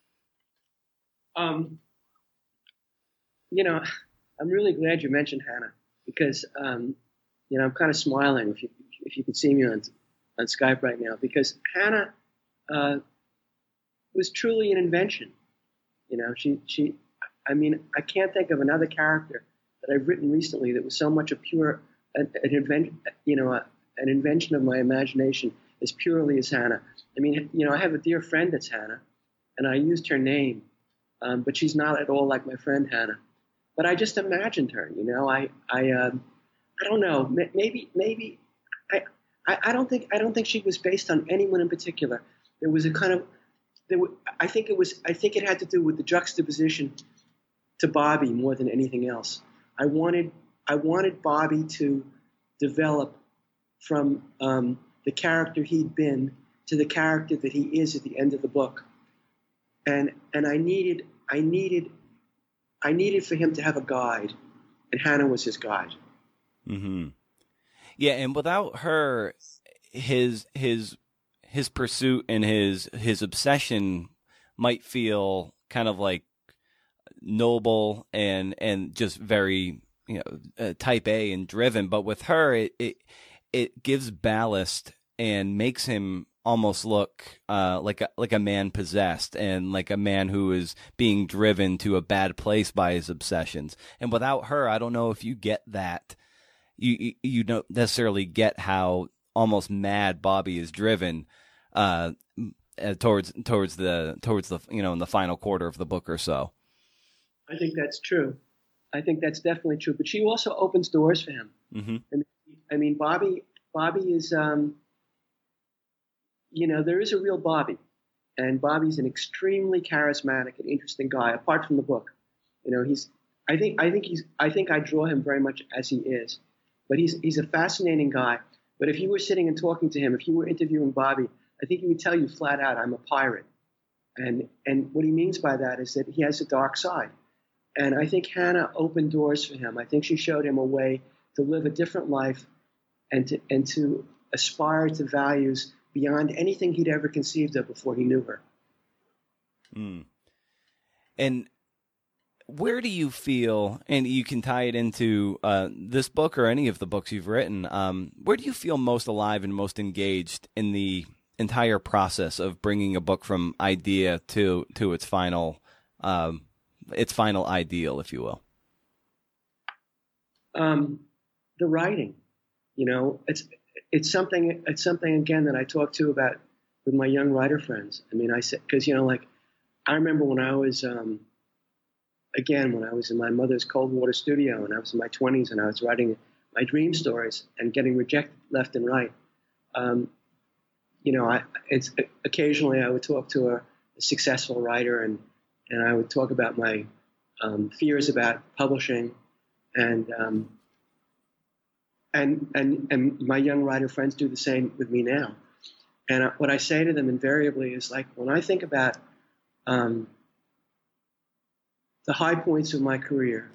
Um, you know, I'm really glad you mentioned Hannah, because um, you know, I'm kind of smiling if you if you could see me on on Skype right now, because Hannah uh, was truly an invention. You know, she she. I mean, I can't think of another character that I've written recently that was so much a pure an, an invention. You know, a, an invention of my imagination as purely as Hannah. I mean, you know, I have a dear friend that's Hannah, and I used her name, um, but she's not at all like my friend Hannah. But I just imagined her. You know, I I um, I don't know. Maybe maybe I, I I don't think I don't think she was based on anyone in particular. There was a kind of there were, I think it was. I think it had to do with the juxtaposition to Bobby more than anything else. I wanted. I wanted Bobby to develop from um, the character he'd been to the character that he is at the end of the book, and and I needed. I needed. I needed for him to have a guide, and Hannah was his guide. Mm-hmm. Yeah, and without her, his his his pursuit and his his obsession might feel kind of like noble and and just very, you know, uh, type A and driven. But with her, it it it gives ballast and makes him almost look uh, like a like a man possessed and like a man who is being driven to a bad place by his obsessions. And without her, I don't know if you get that. You you don't necessarily get how almost mad Bobby is driven uh, towards towards the towards the you know in the final quarter of the book or so. I think that's true. I think that's definitely true. But she also opens doors for him. Mm-hmm. I mean, I mean, Bobby Bobby is um, you know there is a real Bobby, and Bobby's an extremely charismatic and interesting guy. Apart from the book, you know, he's I think I think he's I think I draw him very much as he is. But he's he's a fascinating guy. But if you were sitting and talking to him, if you were interviewing Bobby, I think he would tell you flat out, I'm a pirate. And and what he means by that is that he has a dark side. And I think Hannah opened doors for him. I think she showed him a way to live a different life and to and to aspire to values beyond anything he'd ever conceived of before he knew her. Mm. And where do you feel, and you can tie it into uh, this book or any of the books you've written, um, where do you feel most alive and most engaged in the entire process of bringing a book from idea to to its final um, its final ideal, if you will? Um, the writing, you know, it's it's something it's something again that I talk to about with my young writer friends. I mean, I said because you know, like I remember when I was. Um, Again, when I was in my mother's cold water studio and I was in my twenties and I was writing my dream stories and getting rejected left and right, um, you know, I, it's occasionally I would talk to a, a successful writer and, and I would talk about my um, fears about publishing and, um, and and and my young writer friends do the same with me now. And I, what I say to them invariably is like, when I think about um, the high points of my career,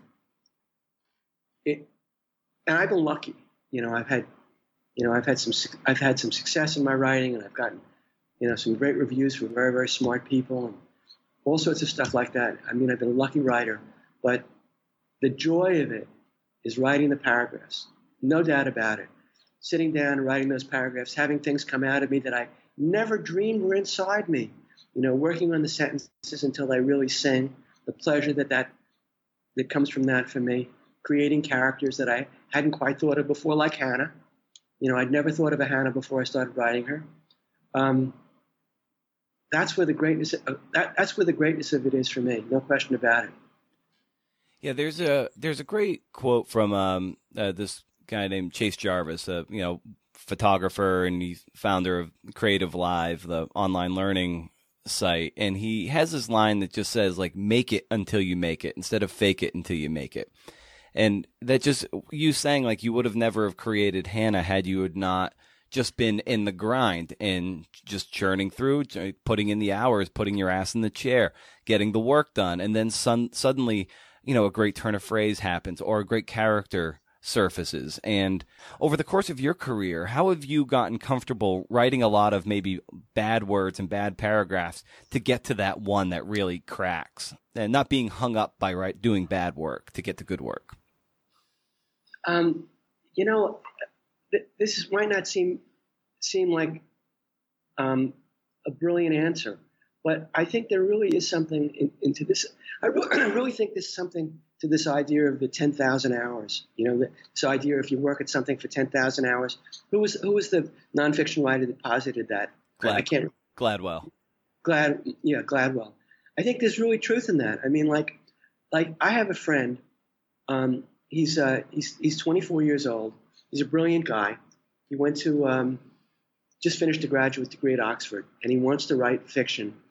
it, and I've been lucky. You know, I've had, you know, I've had some, I've had some success in my writing, and I've gotten, you know, some great reviews from very, very smart people, and all sorts of stuff like that. I mean, I've been a lucky writer, but the joy of it is writing the paragraphs, no doubt about it. Sitting down and writing those paragraphs, having things come out of me that I never dreamed were inside me. You know, working on the sentences until they really sing. The pleasure that, that that comes from that for me, creating characters that I hadn't quite thought of before, like Hannah. You know, I'd never thought of a Hannah before I started writing her. Um, that's where the greatness of, that, that's where the greatness of it is for me, no question about it. Yeah, there's a there's a great quote from um, uh, this guy named Chase Jarvis, a you know photographer, and he's founder of Creative Live, the online learning site, and he has this line that just says like make it until you make it instead of fake it until you make it. And that just you saying like you would have never have created Hannah had you had not just been in the grind and just churning through, putting in the hours, putting your ass in the chair, getting the work done, and then sun- suddenly you know a great turn of phrase happens or a great character surfaces. And over the course of your career, how have you gotten comfortable writing a lot of maybe bad words and bad paragraphs to get to that one that really cracks, and not being hung up by right doing bad work to get to good work? Um, you know, th- this might not seem seem like um, a brilliant answer, but I think there really is something in, into this. I really, I really think there's something to this idea of the ten thousand hours. You know, this idea if you work at something for ten thousand hours. Who was who was the nonfiction writer that posited that? Glad, I can't. Gladwell. Glad, yeah, Gladwell. I think there's really truth in that. I mean, like, like I have a friend. Um, he's uh, he's he's twenty-four years old. He's a brilliant guy. He went to um, just finished a graduate degree at Oxford, and he wants to write fiction.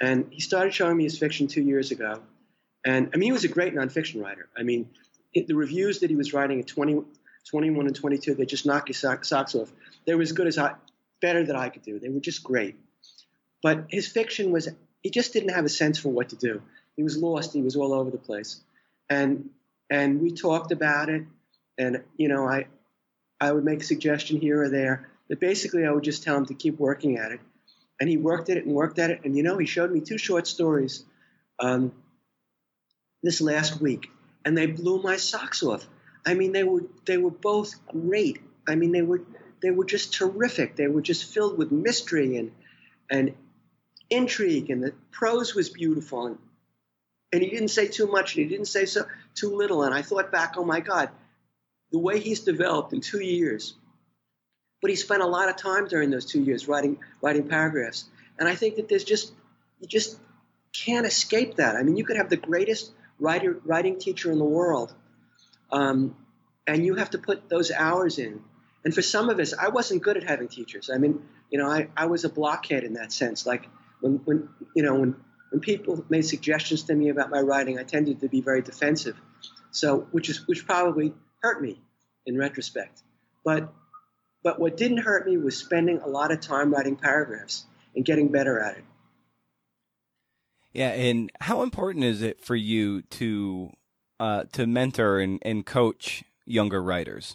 And he started showing me his fiction two years ago. And I mean, he was a great nonfiction writer. I mean, it, the reviews that he was writing at twenty, twenty-one and twenty-two, they just knock your sock, socks off. They were as good as I, better than I could do. They were just great. But his fiction was, he just didn't have a sense for what to do. He was lost. He was all over the place. And and we talked about it. And, you know, I I would make a suggestion here or there. But basically, I would just tell him to keep working at it. And he worked at it and worked at it. And, you know, he showed me two short stories um, this last week. And they blew my socks off. I mean, they were they were both great. I mean, they were they were just terrific. They were just filled with mystery and and intrigue, and the prose was beautiful. And, and he didn't say too much, and he didn't say so too little. And I thought back, oh my God, the way he's developed in two years. But he spent a lot of time during those two years writing writing paragraphs. And I think that there's just you just can't escape that. I mean, you could have the greatest writer writing teacher in the world, um, and you have to put those hours in. And for some of us, I wasn't good at having teachers. I mean, you know, I, I was a blockhead in that sense. Like when, when you know, when, when people made suggestions to me about my writing, I tended to be very defensive. So, which is which probably hurt me in retrospect. But but what didn't hurt me was spending a lot of time writing paragraphs and getting better at it. Yeah, and how important is it for you to uh, to mentor and, and coach younger writers?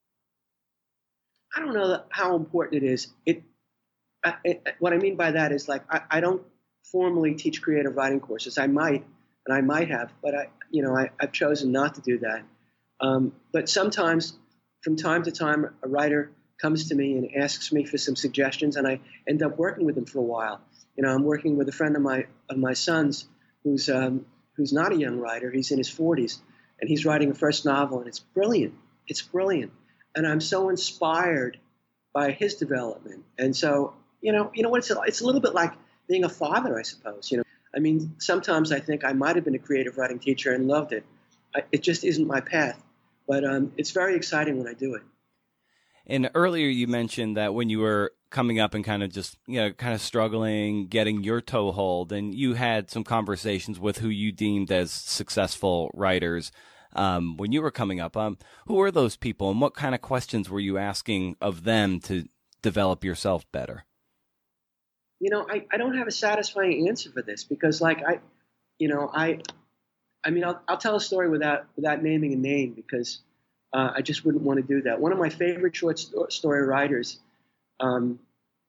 I don't know how important it is. It, I, it what I mean by that is like I, I don't formally teach creative writing courses. I might, and I might have, but I you know I, I've chosen not to do that. Um, but sometimes, from time to time, a writer comes to me and asks me for some suggestions, and I end up working with them for a while. You know, I'm working with a friend of my of my son's who's um, who's not a young writer. He's in his forties, and he's writing a first novel, and it's brilliant. It's brilliant, and I'm so inspired by his development. And so, you know, you know what it's it's a little bit like being a father, I suppose. You know, I mean, sometimes I think I might have been a creative writing teacher and loved it. I, it just isn't my path, but um, it's very exciting when I do it. And earlier you mentioned that when you were coming up and kind of just, you know, kind of struggling, getting your toehold, and you had some conversations with who you deemed as successful writers um, when you were coming up. Um, who were those people, and what kind of questions were you asking of them to develop yourself better? You know, I, I don't have a satisfying answer for this because, like, I, you know, I, I mean, I'll, I'll tell a story without without naming a name because Uh, I just wouldn't want to do that. One of my favorite short sto- story writers, um,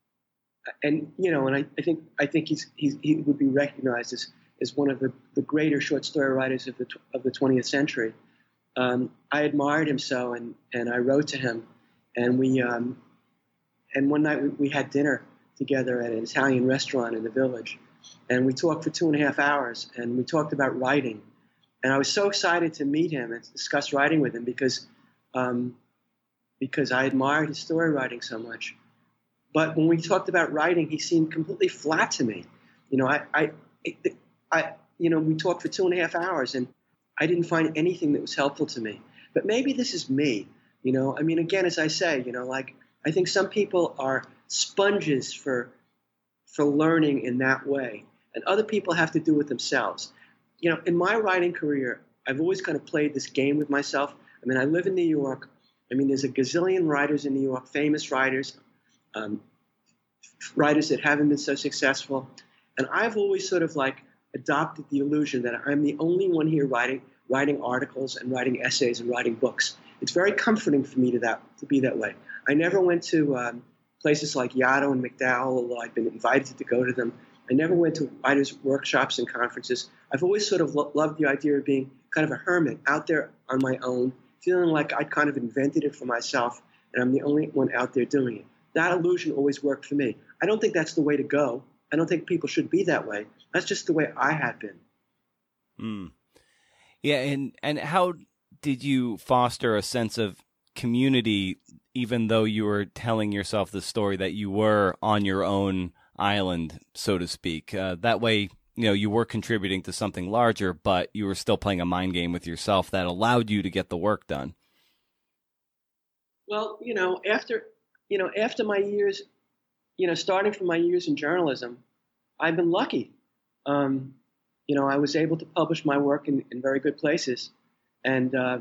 and you know, and I, I think I think he's, he's he would be recognized as, as one of the, the greater short story writers of the of the twentieth century. Um, I admired him so, and, and I wrote to him, and we um, and one night we, we had dinner together at an Italian restaurant in the village, and we talked for two and a half hours, and we talked about writing. And I was so excited to meet him and discuss writing with him because um, because I admired his story writing so much. But when we talked about writing, he seemed completely flat to me. You know, I, I, I, you know, we talked for two and a half hours, and I didn't find anything that was helpful to me. But maybe this is me. You know, I mean, again, as I say, you know, like I think some people are sponges for for learning in that way, and other people have to do it themselves. You know, in my writing career, I've always kind of played this game with myself. I mean, I live in New York. I mean, there's a gazillion writers in New York, famous writers, um, writers that haven't been so successful. And I've always sort of like adopted the illusion that I'm the only one here writing writing articles and writing essays and writing books. It's very comforting for me to that to be that way. I never went to um, places like Yaddo and McDowell, although I've been invited to go to them. I never went to writers' workshops and conferences. I've always sort of lo- loved the idea of being kind of a hermit out there on my own, feeling like I'd kind of invented it for myself, and I'm the only one out there doing it. That illusion always worked for me. I don't think that's the way to go. I don't think people should be that way. That's just the way I had been. Mm. Yeah, and, and how did you foster a sense of community, even though you were telling yourself the story that you were on your own island, so to speak? Uh, that way, you know, you were contributing to something larger, but you were still playing a mind game with yourself that allowed you to get the work done. Well, you know, after, you know, after my years, you know, starting from my years in journalism, I've been lucky. um, you know, I was able to publish my work in, in very good places, and uh,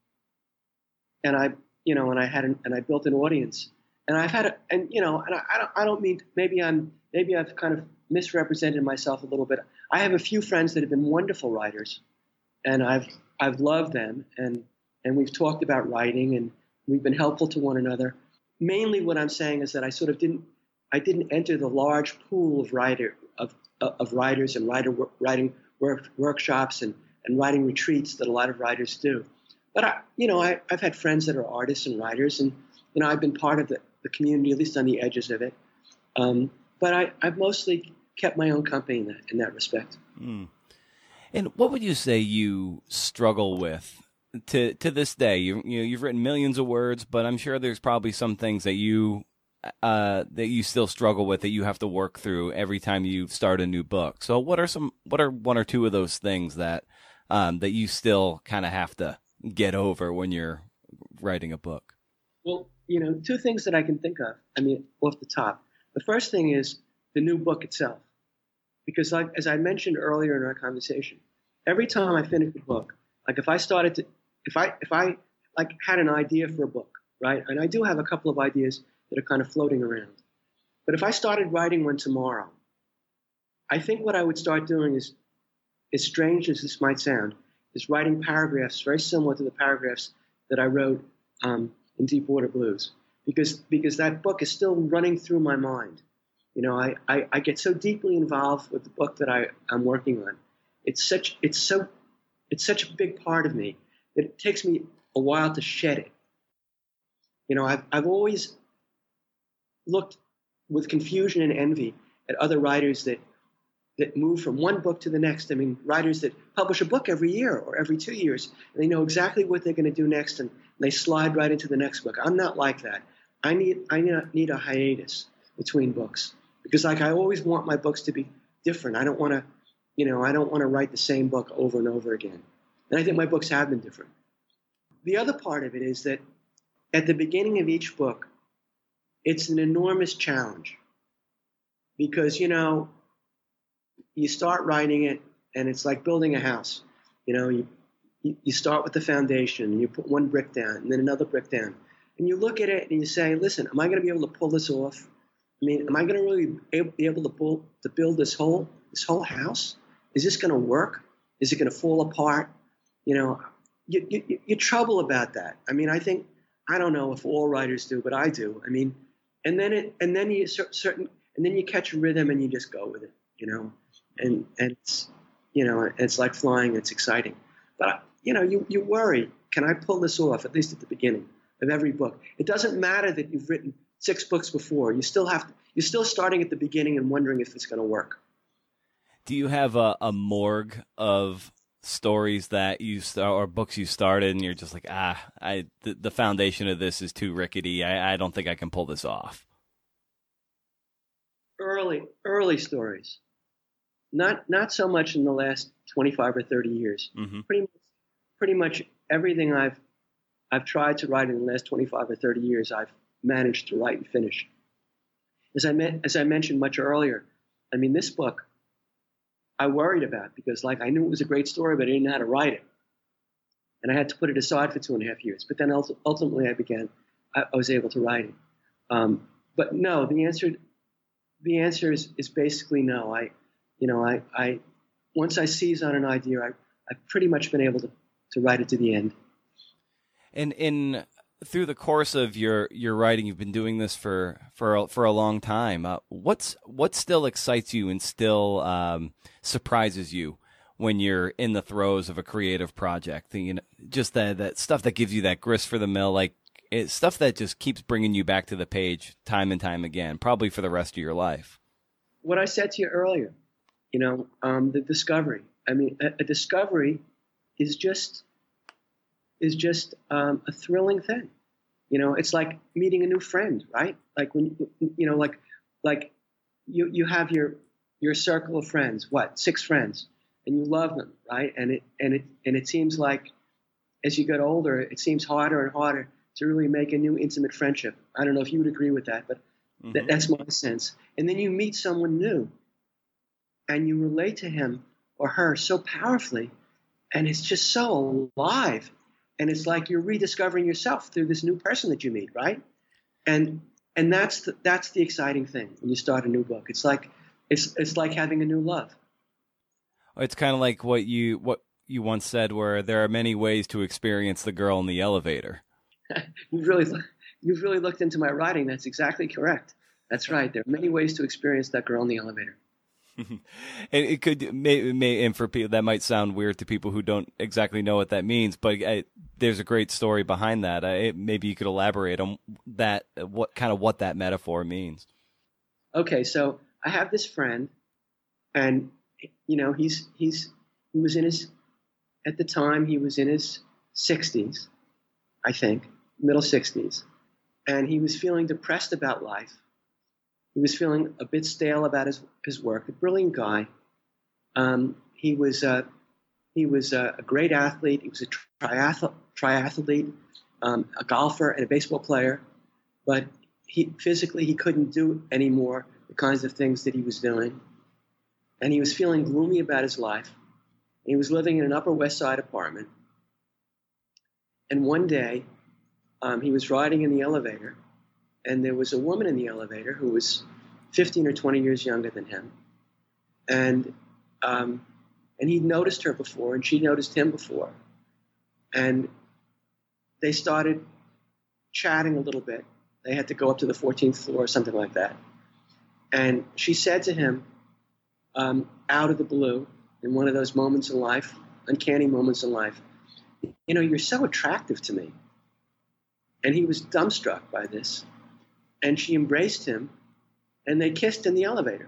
and I, you know, and I had an, and I built an audience, and I've had, a, and you know, and I, I don't, I don't mean maybe I'm maybe I've kind of misrepresented myself a little bit. I have a few friends that have been wonderful writers, and I've I've loved them, and and we've talked about writing, and we've been helpful to one another. Mainly, what I'm saying is that I sort of didn't I didn't enter the large pool of writer of of writers and writer writing work, workshops and, and writing retreats that a lot of writers do. But I, you know, I, I've had friends that are artists and writers, and you know, I've been part of the, the community, at least on the edges of it. Um, but I, I've mostly kept my own company in that in that respect. Mm. And what would you say you struggle with to to this day? You you know, you've written millions of words, but I'm sure there's probably some things that you uh, that you still struggle with, that you have to work through every time you start a new book. So what are some what are one or two of those things that um, that you still kind of have to get over when you're writing a book? Well, you know, two things that I can think of, I mean, off the top. The first thing is the new book itself. Because like, as I mentioned earlier in our conversation, every time I finish a book, like if I started to, if I, if I like had an idea for a book, right? And I do have a couple of ideas that are kind of floating around. But if I started writing one tomorrow, I think what I would start doing is, as strange as this might sound, is writing paragraphs very similar to the paragraphs that I wrote um, in Deepwater Blues. Because, because that book is still running through my mind. You know, I, I, I get so deeply involved with the book that I, I'm working on. It's such it's so it's such a big part of me that it takes me a while to shed it. You know, I've I've always looked with confusion and envy at other writers that that move from one book to the next. I mean, writers that publish a book every year or every two years, and they know exactly what they're going to do next, and they slide right into the next book. I'm not like that. I need I need a, need a hiatus between books. Because like I always want my books to be different. I don't want to, you know, I don't want to write the same book over and over again. And I think my books have been different. The other part of it is that at the beginning of each book, it's an enormous challenge. Because, you know, you start writing it and it's like building a house. You know, you, you start with the foundation and you put one brick down and then another brick down. And you look at it and you say, listen, am I going to be able to pull this off? I mean, am I going to really be able to, pull, to build this whole this whole house? Is this going to work? Is it going to fall apart? You know, you, you, you're trouble about that. I mean, I think I don't know if all writers do, but I do. I mean, and then it and then you certain and then you catch a rhythm and you just go with it. You know, and and it's you know it's like flying. It's exciting, but you know you you worry. Can I pull this off? At least at the beginning of every book. It doesn't matter that you've written six books before. You still have to, you're still starting at the beginning and wondering if it's going to work. Do you have a, a morgue of stories that you start, or books you started and you're just like, ah, I the, the foundation of this is too rickety. I, I don't think I can pull this off. Early, early stories. Not not so much in the last twenty-five or thirty years. Mm-hmm. Pretty pretty much everything I've I've tried to write in the last twenty-five or thirty years, I've managed to write and finish. As I met, as I mentioned much earlier, I mean, this book I worried about because, like, I knew it was a great story, but I didn't know how to write it, and I had to put it aside for two and a half years. But then ultimately, I began. I, I was able to write it. Um, but no, the answer, the answer is, is basically no. I, you know, I, I once I seize on an idea, I, I've pretty much been able to, to write it to the end. And in through the course of your, your writing, you've been doing this for for a, for a long time. Uh, what's what still excites you and still um, surprises you when you're in the throes of a creative project? You know, just that that stuff that gives you that grist for the mill, like it's stuff that just keeps bringing you back to the page time and time again, probably for the rest of your life. What I said to you earlier, you know, um, the discovery. I mean, a, a discovery is just. is just um, a thrilling thing. You know, it's like meeting a new friend, right? Like when, you know, like, like you, you have your, your circle of friends, what, six friends, and you love them, right? And it, and it, and it seems like as you get older, it seems harder and harder to really make a new intimate friendship. I don't know if you would agree with that, but mm-hmm. th- that's my sense. And then you meet someone new and you relate to him or her so powerfully, and it's just so alive. And it's like you're rediscovering yourself through this new person that you meet, right? And and that's the, that's the exciting thing when you start a new book. It's like it's it's like having a new love. It's kind of like what you what you once said, where there are many ways to experience the girl in the elevator. you've really you've really looked into my writing. That's exactly correct. That's right. There are many ways to experience that girl in the elevator. And it could, may, may, and for people that might sound weird to people who don't exactly know what that means, but uh, there's a great story behind that. Uh, it, maybe you could elaborate on that, what kind of what that metaphor means. Okay, so I have this friend, and you know he's he's he was in his at the time he was in his sixties, I think, middle sixties, and he was feeling depressed about life. He was feeling a bit stale about his, his work. A brilliant guy. Um, he was uh, he was uh, a great athlete. He was a triath- triathlete, um, a golfer, and a baseball player. But he physically he couldn't do anymore the kinds of things that he was doing, and he was feeling gloomy about his life. He was living in an Upper West Side apartment. And one day, um, he was riding in the elevator. And there was a woman in the elevator who was fifteen or twenty years younger than him. And um, and he'd noticed her before, and she noticed him before. And they started chatting a little bit. They had to go up to the fourteenth floor or something like that. And she said to him, um, out of the blue, in one of those moments in life, uncanny moments in life, you know, you're so attractive to me. And he was dumbstruck by this. And she embraced him, and they kissed in the elevator.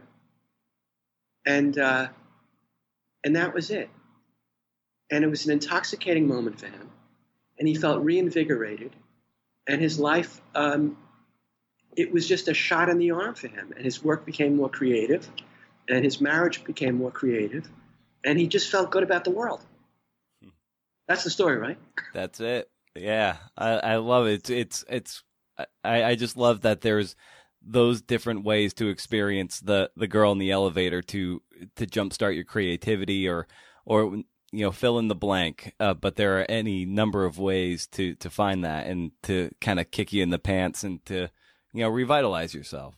And uh, and that was it. And it was an intoxicating moment for him. And he felt reinvigorated. And his life, um, it was just a shot in the arm for him. And his work became more creative. And his marriage became more creative. And he just felt good about the world. That's the story, right? That's it. Yeah, I, I love it. It's it's it's. I, I just love that there's those different ways to experience the, the girl in the elevator to to jumpstart your creativity or or you know fill in the blank. Uh, but there are any number of ways to, to find that and to kind of kick you in the pants and to you know revitalize yourself.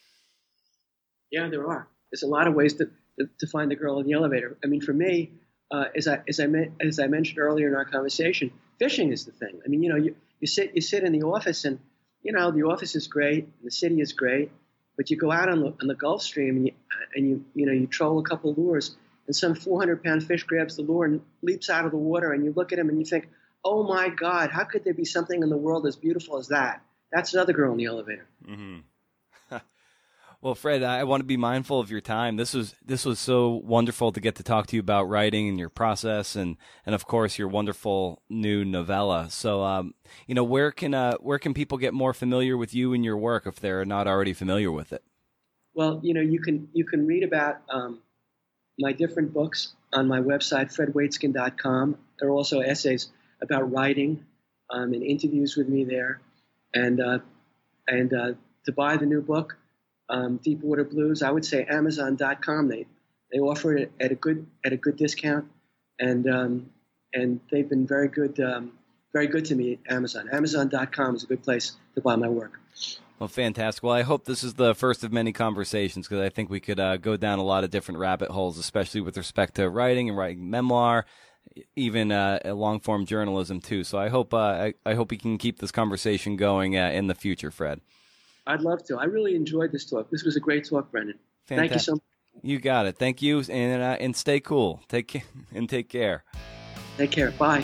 Yeah, there are. There's a lot of ways to to, to find the girl in the elevator. I mean, for me, uh, as I as I me- as I mentioned earlier in our conversation, fishing is the thing. I mean, you know, you, you sit you sit in the office and you know, the office is great, the city is great, but you go out on the on the Gulf Stream and you, and you you know you troll a couple of lures, and some four hundred pound fish grabs the lure and leaps out of the water, and you look at him and you think, oh my God, how could there be something in the world as beautiful as that? That's another girl in the elevator. Mm-hmm. Well, Fred, I want to be mindful of your time. This was this was so wonderful to get to talk to you about writing and your process, and, and of course your wonderful new novella. So, um, you know, where can uh, where can people get more familiar with you and your work if they're not already familiar with it? Well, you know, you can you can read about um, my different books on my website, fred waitzkin dot com. There are also essays about writing um, and interviews with me there, and uh, and uh, to buy the new book. Um, Deepwater Blues, I would say amazon dot com. They they offer it at a good at a good discount, and um, and they've been very good um, very good to me at Amazon. amazon dot com is a good place to buy my work. Well, fantastic. Well, I hope this is the first of many conversations because I think we could uh, go down a lot of different rabbit holes, especially with respect to writing and writing memoir, even uh, long form journalism too. So I hope uh, I, I hope we can keep this conversation going uh, in the future, Fred. I'd love to. I really enjoyed this talk. This was a great talk, Brendan. Fantastic. Thank you so much. You got it. Thank you, and uh, and stay cool. Take care and take care. Take care. Bye.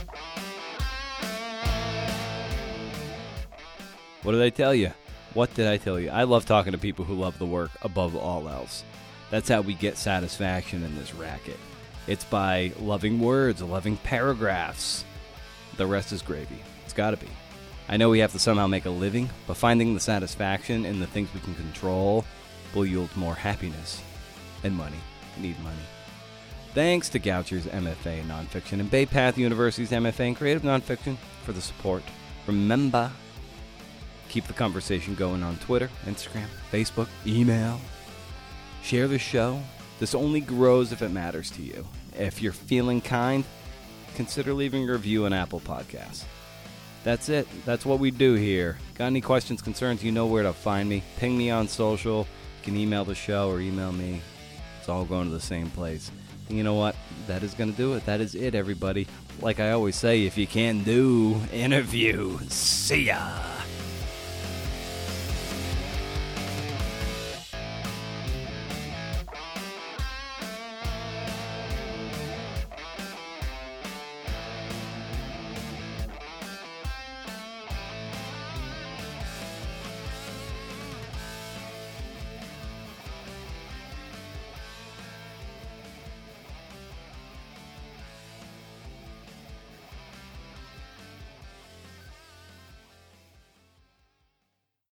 What did I tell you? What did I tell you? I love talking to people who love the work above all else. That's how we get satisfaction in this racket. It's by loving words, loving paragraphs. The rest is gravy. It's got to be. I know we have to somehow make a living, but finding the satisfaction in the things we can control will yield more happiness and money. Need money. Thanks to Goucher's M F A in Nonfiction and Bay Path University's M F A in Creative Nonfiction for the support. Remember, keep the conversation going on Twitter, Instagram, Facebook, email. Share the show. This only grows if it matters to you. If you're feeling kind, consider leaving a review on Apple Podcasts. That's it. That's what we do here. Got any questions, concerns, you know where to find me. Ping me on social. You can email the show or email me. It's all going to the same place. And you know what? That is going to do it. That is it, everybody. Like I always say, if you can do, interview. See ya.